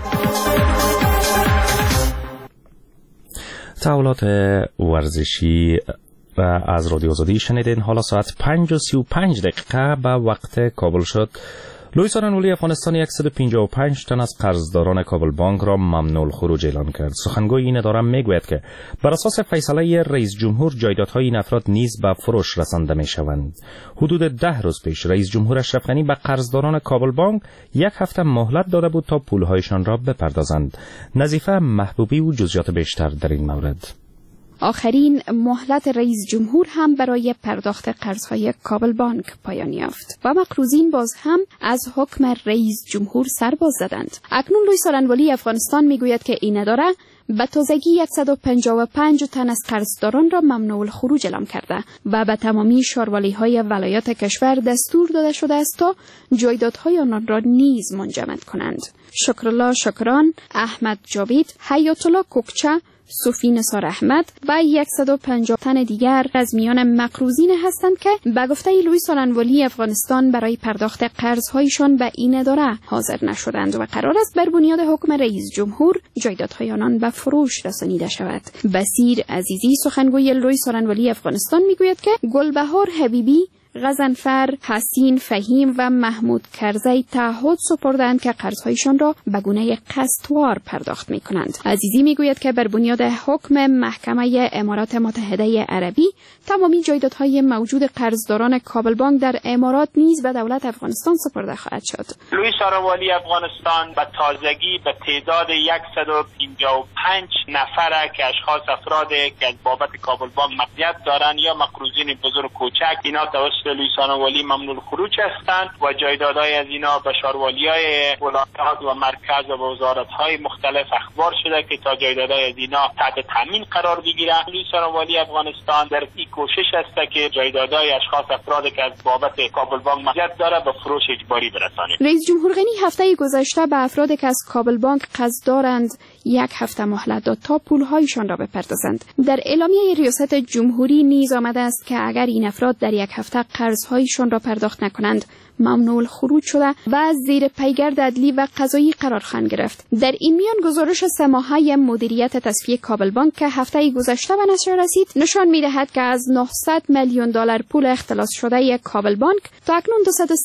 تحولات ورزشی از رادیو آزادی شنیدین. حالا ساعت 5:35 به وقت کابل شد. لوئیس آرنولی افغانستان 155 تن از قرضداران کابل بانک را ممنوع الخروج اعلان کرد. سخنگوی این اداره میگوید که بر اساس فیصله رئیس جمهور جایدادهای این افراد نیز به فروش رسانده میشوند. حدود 10 روز پیش رئیس جمهور اشرف غنی به قرضداران کابل بانک 1 هفته مهلت داده بود تا پولهایشان را بپردازند. نظیفه محبوبی و جزئیات بیشتر در این مورد. آخرین مهلت رئیس جمهور هم برای پرداخت قرضهای کابل بانک پایان یافت و مقروضین باز هم از حکم رئیس جمهور سر باز زدند. اکنون لوئیس آرنولی افغانستان میگوید که این اداره به تازگی 155 تن از قرضداران را ممنوع الخروج اعلام کرده و به تمامی شاروالی‌های ولایات کشور دستور داده شده است تا جایدادهای آنان را نیز منجمد کنند. شکرالله شکران، احمد جاوید، حیات الله کوکچه، صوفی نثار احمد و 150 تن دیگر از میان مقروضین هستند که به گفته لوئیس آرنولی افغانستان برای پرداخت قرض‌هایشان به این اداره حاضر نشدند و قرار است بر بنیاد حکم رئیس جمهور جایدادهای آنان به فروش رسانیده شود. بصیر عزیزی سخنگوی لوئیس آرنولی افغانستان میگوید که گلبهار حبیبی، غضنفر، حسین فهیم و محمود کرزی تعهد سپردند که قرضهایشان را به گونه قسطوار پرداخت می‌کنند. عزیزی میگوید که بر بنیاد حکم محکمه امارات متحده عربی تمامی جایدادهای موجود قرضداران کابل بانک در امارات نیز به دولت افغانستان سپرده خواهد شد. لوئیس آرنولی افغانستان به تازگی به تعداد 155 نفر که اشخاص افرادی که از بابت کابل بانک مدیریت دارند یا مقروضین بزرگ کوچک اینا توسط لوئیس آرنولی ممنوع خروج هستند و جایدادهای از اینا به شاروالی‌های ولایات و مرکز و وزارت‌های مختلف اخبار شده که تا جایدادهای از اینا تحت تامین قرار بگیرند. لوئیس آرنولی افغانستان در این کوشش است که جایدادهای اشخاص افرادی که از بابت کابل بانک مدیریت داره به فروش اجباری برسانید. رئیس جمهور غنی هفته گذشته به افرادی که از کابل بانک قرض دارند 1 هفته مهلت داد تا پولهایشان را بپردازند. در اعلامیه ریاست جمهوری نیز آمده است که اگر این افراد در 1 هفته قرضهایشان را پرداخت نکنند ممنوع الخروج شده و زیر پیگرد عدلی و قضایی قرار خواهند گرفت. در این میان گزارش سماحه مدیریت تصفیه کابل بانک که هفته گذشته به نشر رسید نشان می‌دهد که از 900 میلیون دلار پول اختلاس شده کابل بانک تا اکنون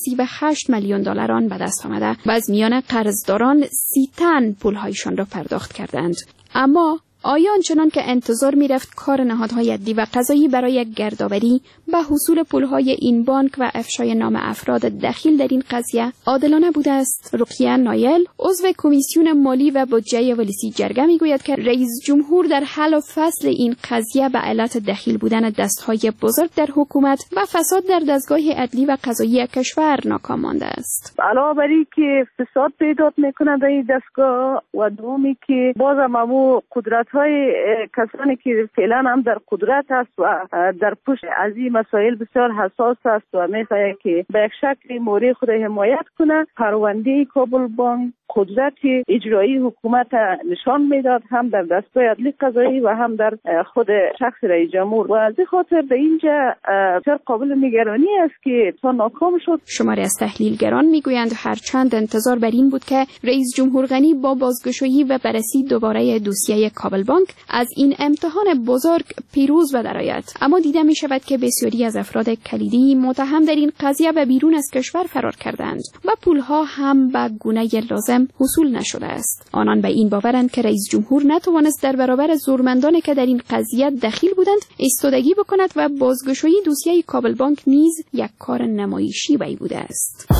238 میلیون دلار آن به دست آمده و از میان قرضداران 30 تن پولهایشان را پرداخت کردند. اما آیا آنچنان که انتظار می‌رفت کار نهادهای عدلی و قضایی برای گردآوری به حصول پولهای این بانک و افشای نام افراد دخیل در این قضیه عادلانه بوده است؟ رقیه نایل عضو کمیسیون مالی و بودجه ولسی جرگه میگوید که رئیس جمهور در حل و فصل این قضیه به علت دخیل بودن دستهای بزرگ در حکومت و فساد در دستگاه عدلی و قضایی کشور ناکام مانده است. علاوه بر اینکه فساد پیدا می‌کنند در این دستگاه و دومی که بازم ابو قدرت های کسانی که فعلا هم در قدرت است و در پشت از این مسائل بسیار حساس است و میخواهد که به یک شکلی موری خود حمایت کنه. پرونده کابل بانک قدرت اجرایی حکومت نشان میداد هم در دستگاه عدلی قضایی و هم در خود شخص رئیس جمهور و از این خاطر به اینجا بسیار قابل نگرانی است که تا ناکام شد. شماری از تحلیلگران میگویند هرچند انتظار بر این بود که رئیس جمهور غنی با بازگشایی و بررسی دوباره دوسیه کابل کابل بانک از این امتحان بزرگ پیروز به درآید. اما دیده می شود که بسیاری از افراد کلیدی متهم در این قضیه به بیرون از کشور فرار کردند و پولها هم به گونه لازم حصول نشده است. آنان به این باورند که رئیس جمهور نتوانست در برابر زورمندانی که در این قضیه دخیل بودند ایستادگی بکند و بازگشایی دوسیه کابل بانک نیز یک کار نمایشی وی بوده است.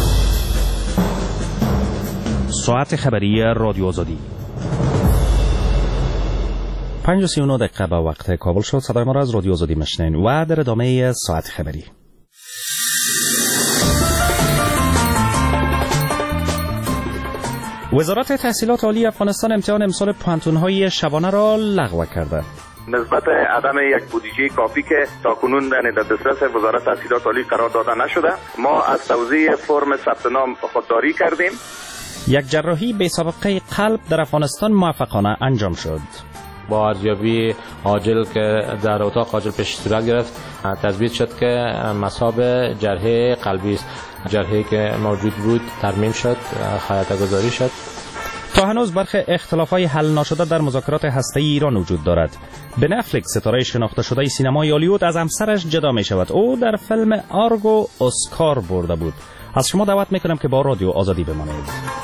ساعت خبری رادیو آزادی 5:39 دقیقه به وقت کابل شد. صدای ما را از رادیو آزادی میشنوین و در ادامه ساعت خبری. وزارت تحصیلات عالی افغانستان امتحان امسال پانتون‌های شبانه را لغو کرده. نسبت عدم یک بودجه کافی که تاکنون در دسترس وزارت تحصیلات عالی قرار داده نشده، ما از توزیع فرم ثبت نام خودداری کردیم. یک جراحی بی سابقه قلب در افغانستان موفقانه انجام شد. با ارزیابی عاجل که در اتاق عاجل پیش صورت گرفت، تثبیت شد که مصاب جرحه قلبی است. جرحه‌ای که موجود بود ترمیم شد، خیاطه گذاری شد. تا هنوز برخی اختلاف‌های حل نشده در مذاکرات هسته‌ای ایران وجود دارد. بن افلک ستاره شناخته شده سینمای هالیوود از همسرش جدا می‌شود. او در فیلم آرگو اسکار برده بود. از شما دعوت می‌کنم که با رادیو آزادی بمانید.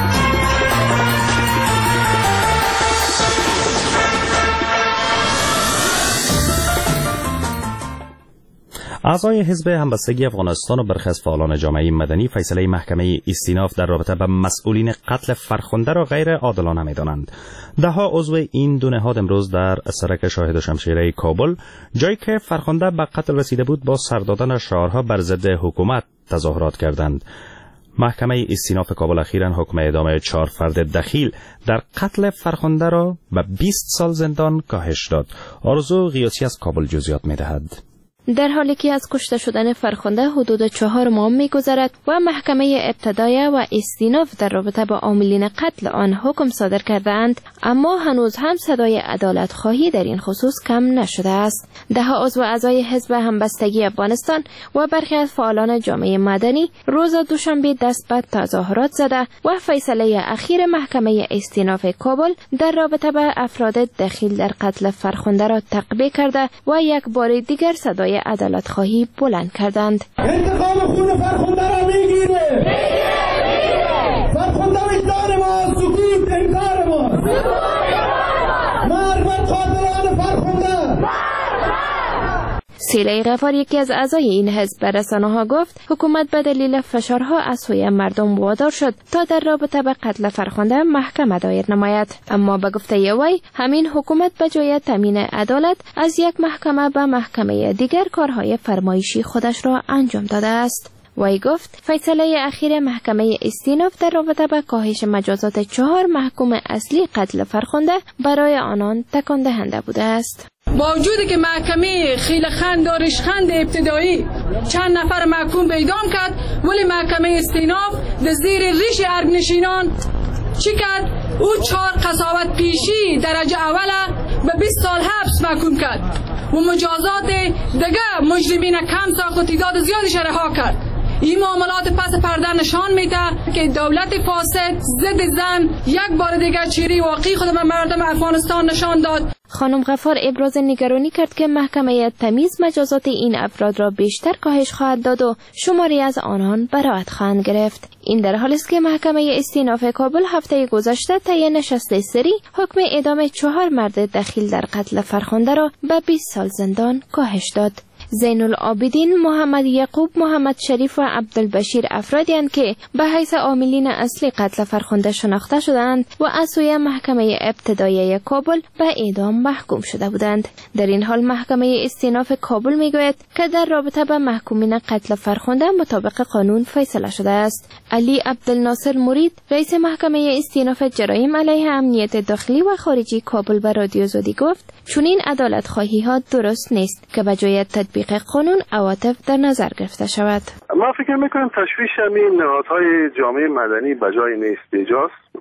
اعضای حزب همبستگی افغانستان و برخی از فعالان جامعه مدنی فیصله محکمه استیناف در رابطه با مسئولین قتل فرخنده را غیر عادلانه می‌دانند. ده‌ها عضو این دو نهاد امروز در سرک شاهد و شمشیره کابل، جایی که فرخنده به قتل رسیده بود، با سر دادن شعارها بر ضد حکومت تظاهرات کردند. محکمه استیناف کابل اخیراً حکم اعدام 4 فرد دخیل در قتل فرخنده را به 20 سال زندان کاهش داد. آرزو غیاثی از کابل جزئیات می‌دهد. در حالی که از کشته شدن فرخنده حدود 4 ماه می‌گذرد و محکمه ابتدایه و استیناف در رابطه با عاملین قتل آن حکم صادر کرده‌اند، اما هنوز هم صدای عدالت خواهی در این خصوص کم نشده است. ده‌ها عضو اعضای حزب همبستگی افغانستان و برخی از فعالان جامعه مدنی روز دوشنبه دست به تظاهرات زده و فیصله اخیر محکمه استیناف کابل در رابطه با افراد دخیل در قتل فرخنده را تقبیح کرده و یک بار دیگر صدای عدالت خواهی بلند کردند. انتقام خون فرخنده را میگیره. فرخنده وجدان ما، سکوت انکار ما. مرگ بر قاتلان فرخنده. سیلی غفار، یکی از اعضای این حزب، به رسانه‌ها گفت حکومت به دلیل فشارها از سوی مردم وادار شد تا در رابطه با قتل فرخنده محکمه دایر نماید. اما به گفته وی همین حکومت به جای تامین عدالت از یک محکمه به محکمه دیگر کارهای فرمایشی خودش را انجام داده است. وی گفت فیصله اخیر محکمه استیناف در رابطه با کاهش مجازات 4 محکوم اصلی قتل فرخنده برای آنان تکان دهنده بوده است. با وجودی که محکمه خیلخند و ریشخند ابتدایی چند نفر محکوم به اعدام کرد، ولی محکمه استیناف در زیر ریش ارگنشینان چی کرد؟ او 4 قضاوت پیشی درجه اول به 20 سال حبس محکوم کرد و مجازات دیگه مجرمین کم ساخت و تعداد زیادی رها کرد. این معاملات پس پرده نشان میده که دولت فاسد ضد زن یک بار دیگر چهره واقعی خود به مردم افغانستان نشان داد. خانم غفار ابراز نگرانی کرد که محکمه تمیز مجازات این افراد را بیشتر کاهش خواهد داد و شماری از آنان براءت خواهند گرفت. این در حالی است که محکمه استیناف کابل هفته گذشته طی نشست سری حکم اعدام 4 مرد دخیل در قتل فرخنده را به 20 سال زندان کاهش داد. زین العابدین، محمد یعقوب، محمد شریف و عبدالبشیر افرادی اند که به حیث عاملین اصلی قتل فرخنده شناخته شدند و از سوی محکمه ابتدایه کابل به اعدام محکوم شده بودند. در این حال محکمه استیناف کابل میگوید که در رابطه با محکومین قتل فرخنده مطابق قانون فیصله شده است. علی عبدالناصر مرید، رئیس محکمه استیناف جرایم علیه امنیت داخلی و خارجی کابل به رادیو آزادی گفت چنین عدالت خواهی ها درست نیست که به جای تطبیق قانون عواطف در نظر گرفته شود. ما فکر میکنم تشویش همین نهادهای جامعه مدنی بجای نیست، ایجاست.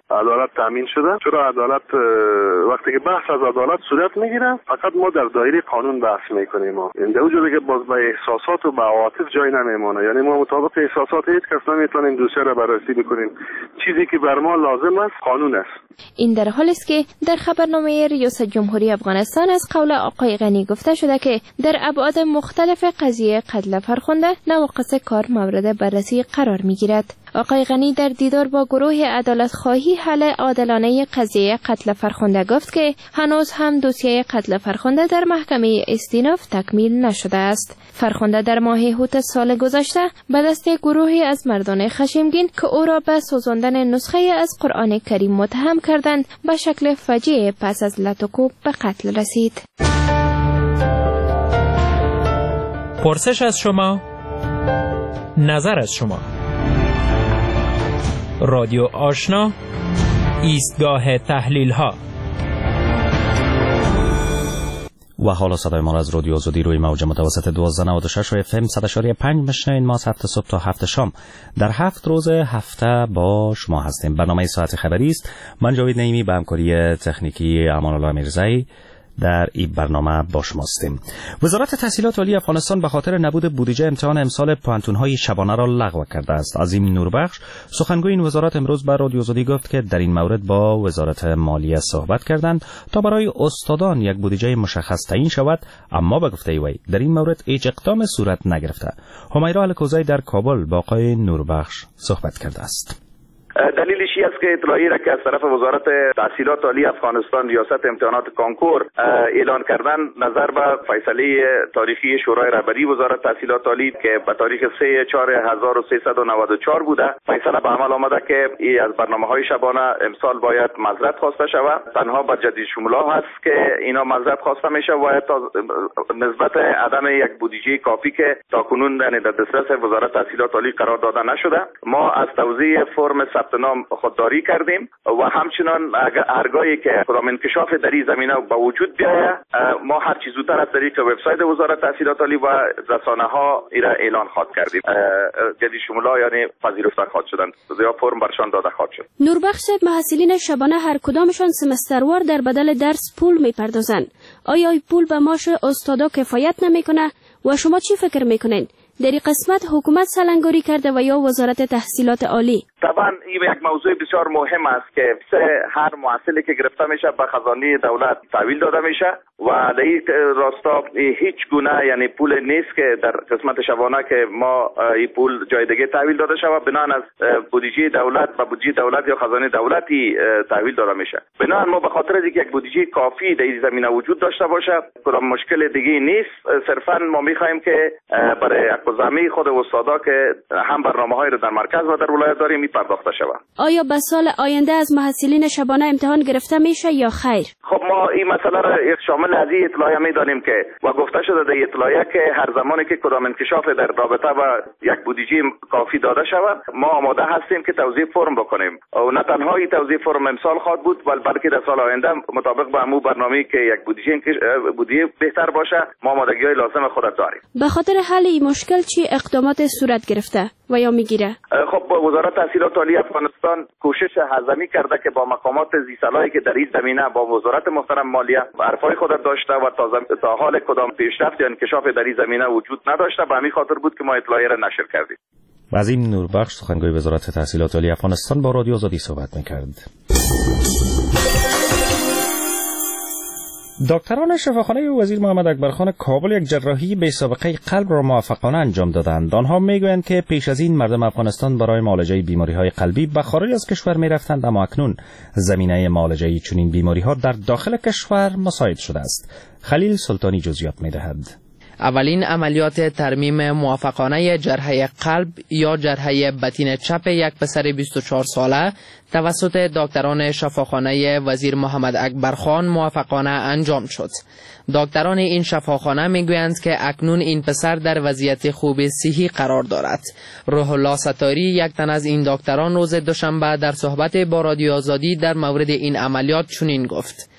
عدالت تامین شده. چرا عدالت وقتی که بحث از عدالت صورت میگیره فقط ما در دایره قانون بحث میکنیم. ما در وجود که باز به احساسات و به عواطف جای نمیمونه. یعنی ما مطابق احساسات هیچ کس نمیتونیم دوسیه را بررسی بکنیم. چیزی که بر ما لازم است قانون است. این در حالی است که در خبرنامه ریاست جمهوری افغانستان از قول آقای غنی گفته شده که در ابعاد مختلف قضیه قتل فرخنده نواقص کار مورد بررسی قرار میگیرد. آقای غنی در دیدار با گروه عدالت خواهی حل عادلانه قضیه قتل فرخنده گفت که هنوز هم دوسیه قتل فرخنده در محکمه استیناف تکمیل نشده است. فرخنده در ماه هوت سال گذشته به دست گروهی از مردان خشمگین که او را به سوزاندن نسخه از قرآن کریم متهم کردند به شکل فجیع پس از لطکوب به قتل رسید. پرسش از شما، نظر از شما. رادیو آشنا، ایستگاه تحلیل ها. و حالا صدای ما از رادیو آزادی روی موج متوسط 1296 و FM 100.5 میشنوید. ما از 7 صبح تا 7 شام در 7 روز هفته با شما هستیم. برنامه ساعت خبری است. من جاوید نعیمی به همکاری تکنیکی امان الله میرزایی در این برنامه با شما هستیم. وزارت تحصیلات عالی افغانستان به خاطر نبود بودجه امتحان امسال پوهنتون‌های شبانه را لغو کرده است. عظیم نوربخش سخنگوی این وزارت امروز به رادیو آزادی گفت که در این مورد با وزارت مالیه صحبت کردند تا برای استادان یک بودجه مشخص تعیین شود، اما به گفته وی در این مورد هیچ اقدام صورت نگرفته. همیرا الکوزی در کابل با آقای نوربخش صحبت کرده است. دلیلش این است که اطلاعی را که از طرف وزارت تحصیلات عالی افغانستان ریاست امتحانات کانکور اعلان کردن نظر به فیصله تاریخی شورای رهبری وزارت تحصیلات عالی که به تاریخ 3/4/1394 بوده، فیصله به عمل آمده که این از برنامه‌های شبانه امسال باید معذرت خواسته شود. تنها به جدید شمولا هست که اینا معذرت خواسته میشه و نسبت عدم یک بودجه کافی که تاکنون در دسترس وزارت تحصیلات عالی قرار داده نشده. ما از توزیع فرم ثبت نام خودداری کردیم و همچنان هرگاهی که کدام انکشاف در این زمینه به وجود بیاید ما هر چیز زودتر از طریق وبسایت وزارت تحصیلات عالی و رسانه‌ها ایرا اعلان خواهد کردیم. جدید شمولا یعنی پذیرفته خواهد شدن یا فرم برشان داده خواهد شد. نوربخش محصلین شبانه هر کدامشان سمستروار در بدل درس پول میپردازند. آیا این پول به معاش استادا کفایت نمیکنه و شما چی فکر میکنین؟ در این قسمت حکومت سلنگاری کرده و یا وزارت تحصیلات عالی؟ طبعا این یک موضوع بسیار مهم است که هر محصلی که گرفته میشه به خزانه دولت تحویل داده میشه و در این راستا هیچ گونه یعنی پول نیست که در قسمت شبانه که ما این پول جای دیگه تحویل داده شود. بنان از بودجه دولت و بودجه دولت یا خزانه دولتی تحویل داده میشه. بنان ما به خاطر اینکه یک بودجه کافی در این زمینه وجود داشته باشه کدام مشکل دیگه نیست. صرفا ما میخوایم که برای زمینه خود استادا که هم برنامه‌های رو در مرکز و در ولایت داریم پرداخته شود. آیا به سال آینده از محصلین شبانه امتحان گرفته میشه یا خیر؟ خب ما این مسئله را شامل از این اطلاعیه میدانیم که و گفته شده در اطلاعیه که هر زمانی که کدام انکشاف در رابطه با یک بودجه کافی داده شود ما آماده هستیم که توزیع فرم بکنیم و نه تنها این توزیع فرم امسال خواهد بود بلکه در سال آینده مطابق با همون برنامه‌ای که یک بودجه بهتر باشه ما آمادگی‌های لازم خود داریم. به خاطر حل این مشکل چی اقدامات صورت گرفته و یا میگیره؟ خب وزارت تحصیلات عالی افغانستان کوشش هضمی کرده که با مقامات ذی‌صلاحی که در این زمینه با وزارت محترم مالیه حرفای خود داشته و تا حال کدام پیشرفت یا انکشاف در این زمینه وجود نداشته. به همین خاطر بود که ما اطلاعیه را نشر کردیم. عظیم نوربخش سخنگوی وزارت تحصیلات عالی افغانستان با رادیو آزادی صحبت می‌کرد. دکتران شفاخانه وزیر محمد اکبرخان کابل یک جراحی بی سابقه قلب را موفقانه انجام دادند. آنها میگویند که پیش از این مردم افغانستان برای معالجه بیماری‌های قلبی به خارج از کشور می‌رفتند، اما اکنون زمینه معالجه چنین بیماری‌ها در داخل کشور مساعد شده است. خلیل سلطانی جزئیات می‌دهد. اولین عملیات ترمیم موفقانه جرحه قلب یا جرحه بطین چپ یک پسر 24 ساله توسط دکتران شفاخانه وزیر محمد اکبرخان موفقانه انجام شد. دکتران این شفاخانه میگویند که اکنون این پسر در وضعیت خوب صحی قرار دارد. روح الله ستاری یک تن از این دکتران روز دوشنبه در صحبت با رادیو آزادی در مورد این عملیات چنین گفت: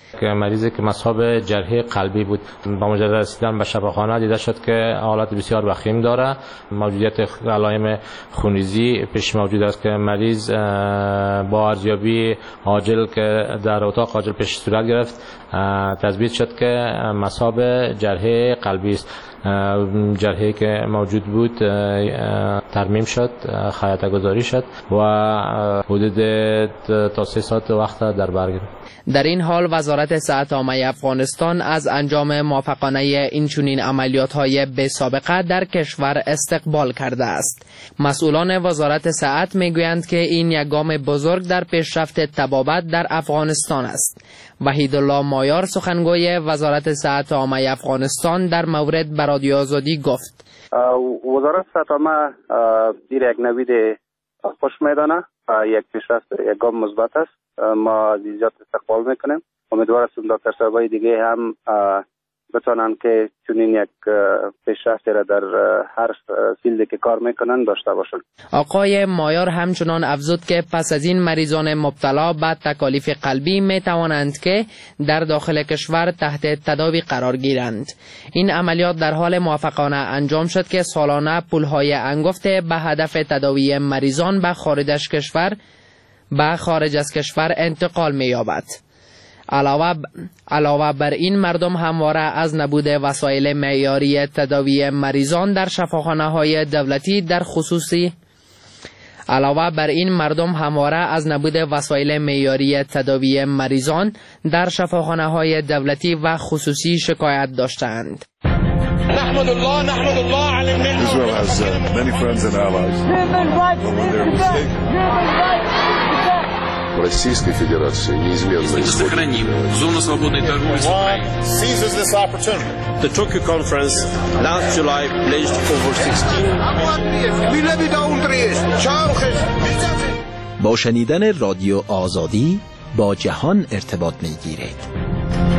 که مریضی که مصاب جرحه قلبی بود با مجرد رسیدن به شفاخانه دیده شد که حالت بسیار وخیم داره، موجودیت علائم خونریزی پیش موجود است که مریض با ارزیابی عاجل که در اتاق عاجل پیش صورت گرفت تثبیت شد که مصاب جرحه قلبی است. جرحه‌ای که موجود بود ترمیم شد، خیاطه گذاری شد و حدود تا 3 ساعت وقت در بر گرفت. در این حال وزارت صحت عامه افغانستان از انجام موفقانه این چنین عملیات‌های بی سابقه در کشور استقبال کرده است. مسئولان وزارت صحت میگویند که این یک گام بزرگ در پیشرفت طبابت در افغانستان است. وحیدالله مایار سخنگوی وزارت صحت عامه افغانستان در مورد به رادیو آزادی گفت: وزارت صحت عامه دیر یک نوید خوش میدانه، یک پیشرفت، یک گام مثبت است. ما از ایجاد استقبال میکنیم. امیدوار هستیم دکتر صاحبای دیگه هم بتونن که چنین یک پیشرفتی را در هر فیلدی که کار میکنن داشته باشن. آقای مایار همچنان افزود که پس از این مریضان مبتلا به تکالیف قلبی میتوانند که در داخل کشور تحت تداوی قرار گیرند. این عملیات در حال موفقانه انجام شد که سالانه پولهای انگفت به هدف تداوی مریضان به خارج از کشور انتقال می‌یابد. علاوه بر این مردم همواره از نبود وسایل معیاری تداوی مریضان در شفاخانه‌های دولتی و خصوصی شکایت داشتند. نحمد الله على المنة. Israel has many friends and allies. Российской Федерации неизменно сохраним зону свободной торговли с Украиной. Seizes this opportunity. The Tokyo conference last July pledged over 16. با شنیدن رادیو آزادی با جهان ارتباط می‌گیرید.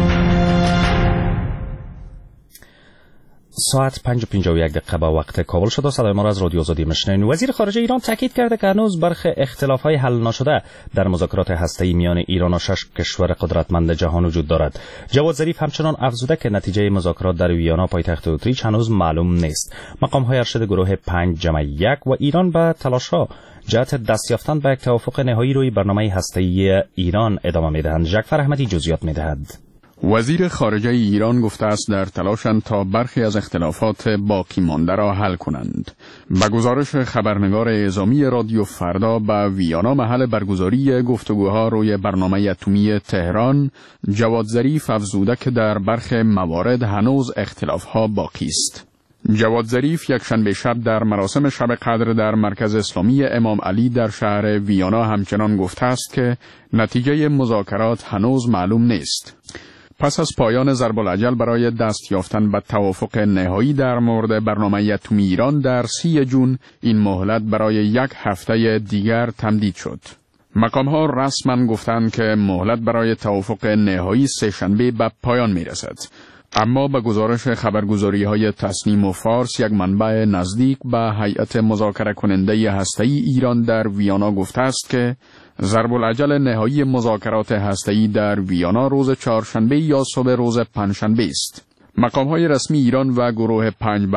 ساعت 5:51 با وقت کابل شده. صدای ما را از رادیو آزادی میشنوید. وزیر خارجه ایران تاکید کرده که هنوز برخی اختلاف‌های حل نشده در مذاکرات هسته‌ای میان ایران و 6 کشور قدرتمند جهان وجود دارد. جواد ظریف همچنان افزوده که نتیجه مذاکرات در ویانا پایتخت اتریش هنوز معلوم نیست. مقام‌های ارشد گروه 5+1 و ایران به تلاش‌ها جهت دست یافتن به یک توافق نهایی روی برنامه هسته‌ای ایران ادامه می‌دهند. جعفر احمدی جزئیات می‌دهد. وزیر خارجه ایران گفته است در تلاشند تا برخی از اختلافات باقی مانده را حل کنند. به گزارش خبرنگار اعزامی رادیو فردا به ویانا محل برگزاری گفتگوها روی برنامه اتمی تهران، جواد ظریف افزوده که در برخی موارد هنوز اختلافها باقی است. جواد ظریف یک شنبه شب در مراسم شب قدر در مرکز اسلامی امام علی در شهر ویانا همچنان گفته است که نتیجه مذاکرات هنوز معلوم نیست. پس از پایان ضرب العجل برای دست یافتن به توافق نهایی در مورد برنامه اتمی ایران در 30 جون این مهلت برای 1 هفته دیگر تمدید شد. مقام‌ها رسما گفتند که مهلت برای توافق نهایی سه‌شنبه به پایان می‌رسد. اما به گزارش خبرگزاری‌های تسنیم و فارس، یک منبع نزدیک به هیئت مذاکره کننده هسته‌ای ایران در ویانا گفته است که ضرب العجل نهایی مذاکرات هسته‌ای در ویانا روز چهارشنبه یا صبح روز پنجشنبه است. مقام‌های رسمی ایران و گروه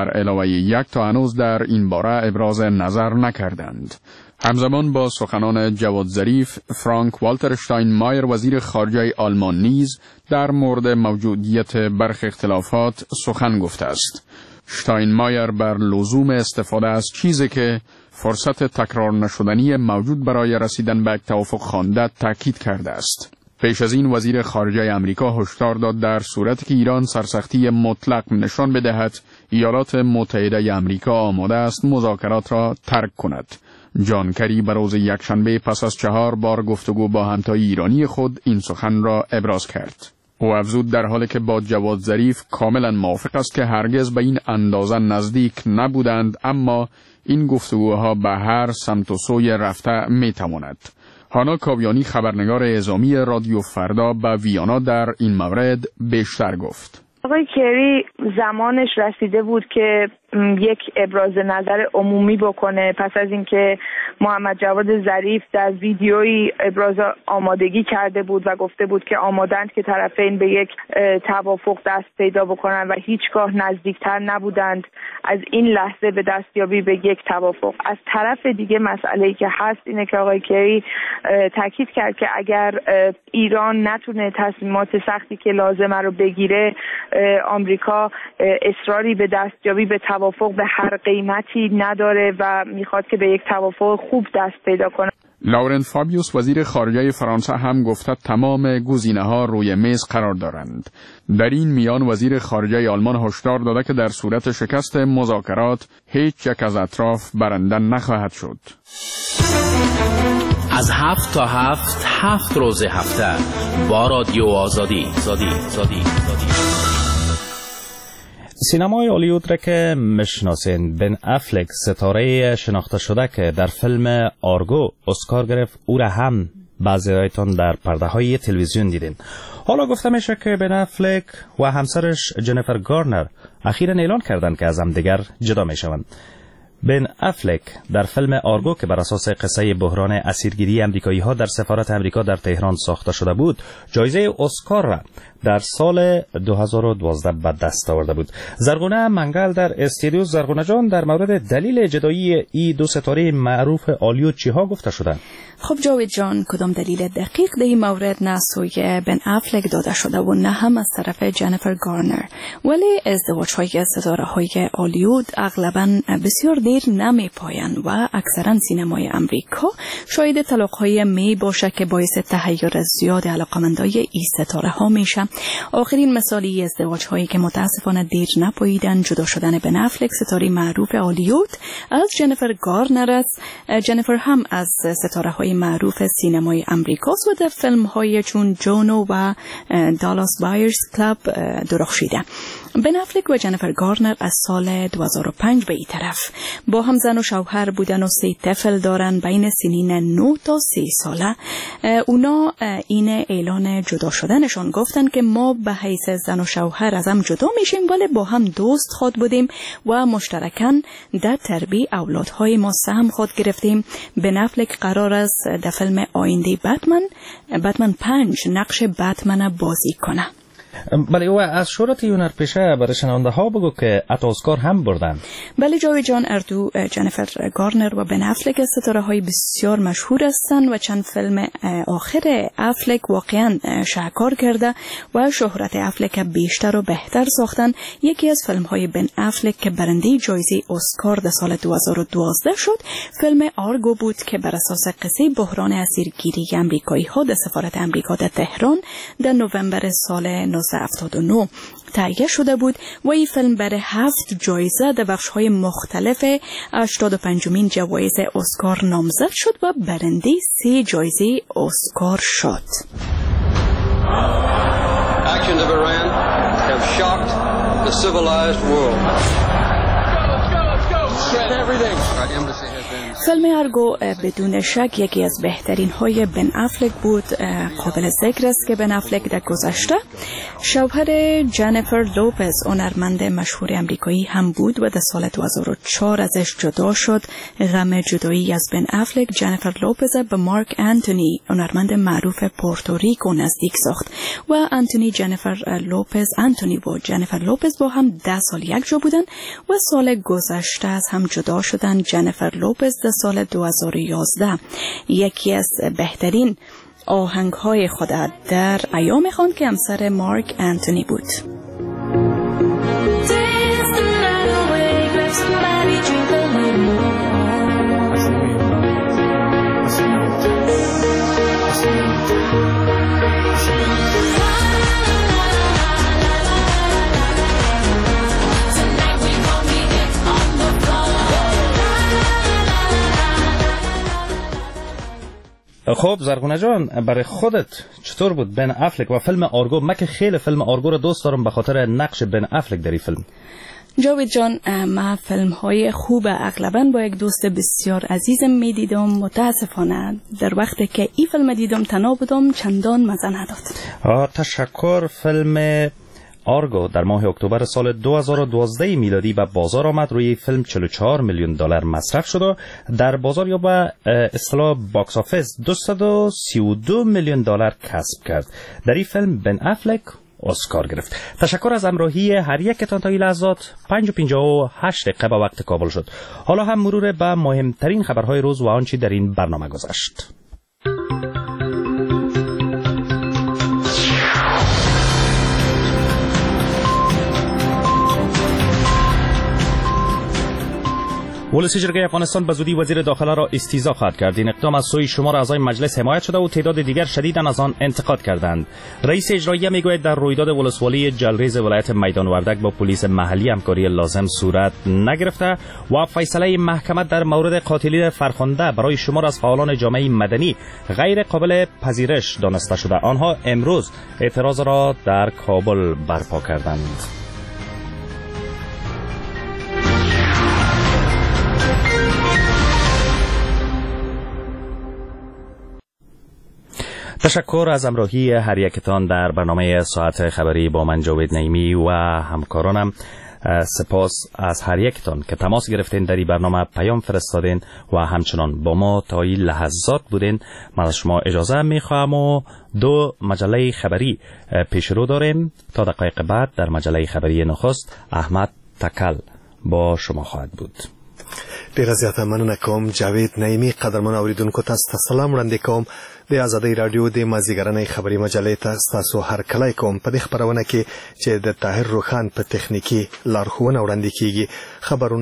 5+1 تا هنوز در این باره ابراز نظر نکردند. همزمان با سخنان جواد ظریف، فرانک والتر شتاینمایر وزیر خارجه آلمان نیز در مورد موجودیت برخی اختلافات سخن گفته است. شتاینمایر بر لزوم استفاده از چیزی که فرصت تکرار نشدنی موجود برای رسیدن به توافق خوانده تاکید کرده است. پیش از این وزیر خارجه آمریکا هشدار داد در صورتی که ایران سرسختی مطلق نشان بدهد، ایالات متحده آمریکا آماده است مذاکرات را ترک کند. جان کری به روز یکشنبه پس از 4 بار گفتگو با همتای ایرانی خود این سخن را ابراز کرد. او افزود در حالی که با جواد ظریف کاملا موافق است که هرگز به این اندازه نزدیک نبودند، اما این گفتگوها به هر سمت و سوی رفته میتواند. هانا کاویانی خبرنگار اعزامی رادیو فردا به ویانا در این مورد بیشتر گفت. آقای کری زمانش رسیده بود که یک ابراز نظر عمومی بکنه پس از اینکه محمد جواد ظریف در ویدیویی ابراز آمادگی کرده بود و گفته بود که آمادند که طرفین به یک توافق دست پیدا بکنن و هیچگاه نزدیکتر نبودند از این لحظه به دستیابی به یک توافق. از طرف دیگه مسئله‌ای که هست اینه که آقای کری تاکید کرد که اگر ایران نتونه تصمیمات سختی که لازمه رو بگیره، آمریکا اصراری به دستیابی به توافق به هر قیمتی نداره و میخواد که به یک توافق خوب دست پیدا کنه. لورن فابیوس وزیر خارجه فرانسه هم گفته تمام گزینه‌ها روی میز قرار دارند. در این میان وزیر خارجه آلمان هشدار داده که در صورت شکست مذاکرات هیچ یک از اطراف برنده نخواهد شد. از 7 تا 7 روز هفته با رادیو آزادی. سینمای هالیوود را که میشناسین، بن افلک ستاره شناخته شده که در فیلم آرگو اسکار گرفت، او را هم بعضی‌هایتان در پرده‌های تلویزیون دیدین. حالا گفته میشه که بن افلک و همسرش جنیفر گارنر اخیراً اعلان کردند که از هم دیگر جدا میشوند. بن افلک در فیلم آرگو که بر اساس قصه بحران اسیرگیری امریکایی‌ها در سفارت امریکا در تهران ساخته شده بود، جایزه اسکار را در سال 2012 به دست آورده بود. زرغونه منگل در استودیو. زرغونه جان، در مورد دلیل جدایی این دو ستاره معروف هالیوود چیها گفته شده؟ خب جاوید جان، کدام دلیل دقیق در این مورد نه سوی بن افلک داده شده و نه هم از طرف جنیفر گارنر، ولی ازدواج‌های ستاره‌های هالیوود اغلباً بسیار دیر نمی پایند و اکثرا سینمای امریکا شاید طلاق‌های می باشه که باعث تحیر زیاد علاقمندای این ستاره‌ها میشه. آخرین مثالی ازدواج‌هایی که متاسفانه دیر نپاییدن جدا شدن بن افلک ستاره معروف هالیوود از جنیفر گارنر است. جنیفر هم از ستاره‌های معروف سینمای امریکاست و در فیلم‌های چون جونو و دالاس بایرز کلاب درخشیده. بن افلک و جنیفر گارنر از سال 2005 به این طرف با هم زن و شوهر بودن و 3 طفل دارن بین سنین 9 تا 30 ساله. اونا این اعلان جدا شدنشون گفتن که ما به حیث زن و شوهر از هم جدا میشیم ولی با هم دوست خود بودیم و مشترکاً در تربیت اولادهای ما سهم خود گرفتیم. بن افلک قرار است در فیلم آینده بتمن 5 نقش بتمن بازی کنه. بله، او از شهرت هنرپیشه برای شنونده ها بگو که حتی اسکار هم بردن. بله جاوید جان، اردو جنیفر گارنر و بن افلک ستاره های بسیار مشهور هستند و چند فیلم آخر افلک واقعا شاهکار کرده و شهرت افلک بیشتر و بهتر ساختن. یکی از فیلم های بن افلک که برنده جایزه اسکار در سال 2012 شد فیلم آرگو بود که بر اساس قصه بحران اسیرگیری امریکایی ها در سفارت امریکا در تهران در نوامبر سال 1979 تهیه شده بود و این فیلم برای 7 جایزه در بخش‌های مختلف 85مین جوایز اسکار نامزد شد و برنده 3 جایزه اسکار شد. Actions of Iran have shocked the civilized world. فیلم آرگو بدون شک یکی از بهترین های بن افلک بود. قابل ذکر است که بن افلک در گذشته شوهر جنیفر لوپز هنرمند مشهور امریکایی هم بود و در سال 2004 ازش جدا شد. غم جدایی از بن افلک جنیفر لوپز به مارک انتونی هنرمند معروف پورتوریکو نزدیک ساخت و انتونی و جنیفر لوپز با هم 10 سال یک جا بودن و سال گذشته از هم جدا شدن. جنیفر لوپز در سال 2011 یکی از بهترین آهنگ‌های خود در ایام خواند که همسر مارک انتونی بود. خب زرغونه جان، برای خودت چطور بود بن افلک و فیلم آرگو؟ من که خیلی فیلم آرگو رو دوست دارم به خاطر نقش بن افلک در این فیلم. جاوید جان، من فیلم های خوب اغلباً با یک دوست بسیار عزیزم می دیدم. متاسفانه در وقتی که این فیلم دیدم تنها بودم، چندان مزه نداد. تشکر. فیلم آرگو در ماه اکتبر سال 2012 میلادی به بازار آمد. روی فیلم 44 میلیون دلار مصرف شد و در بازار یا به اصطلاح باکس آفیس 232 میلیون دلار کسب کرد. در این فیلم بن افلک اسکار گرفت. تشکر از همراهی هر یکتان تا این لحظات. 5:58 به وقت کابل شد. حالا هم مرور به مهمترین خبرهای روز و آنچه در این برنامه گذشت. ولسی جرگه افغانستان به زودی وزیر داخله را استیضاح خواهد کرد. این اقدام از سوی شمار اعضای مجلس حمایت شده و تعداد دیگر شدیداً از آن انتقاد کردند. رئیس اجرایی میگوید در رویداد ولسوالی جلریز ولایت میدان وردک با پلیس محلی همکاری لازم صورت نگرفته و فیصله محکمه در مورد قاتلی فرخنده برای شمار از فعالان جامعه مدنی غیر قابل پذیرش دانسته شده. آنها امروز اعتراض را در کابل برپا کردند. تشکر از همراهی هر یکتان در برنامه ساعت خبری با من جاوید نعیمی و همکارانم. سپاس از هر یکتان که تماس گرفتین، در این برنامه پیام فرستادین و همچنان با ما تا این لحظات بودین. من از شما اجازه میخواهم و دو مجله خبری پیش رو داریم. تا دقایق بعد در مجله خبری نخست احمد تکل با شما خواهد بود. ډیره زیاته مننه کوم جاوید نعیمی. قدرمن اوریدونکو تاسو ته سلام وړاندې کوم. د آزادۍ رادیو د مازدیګرنۍ خبري مجلې ته تاسو هرکلی کوم. په دې خبرونه کې چې د طاهر روخان په تخنیکی لارښوونه وړاندې کیږي خبرونه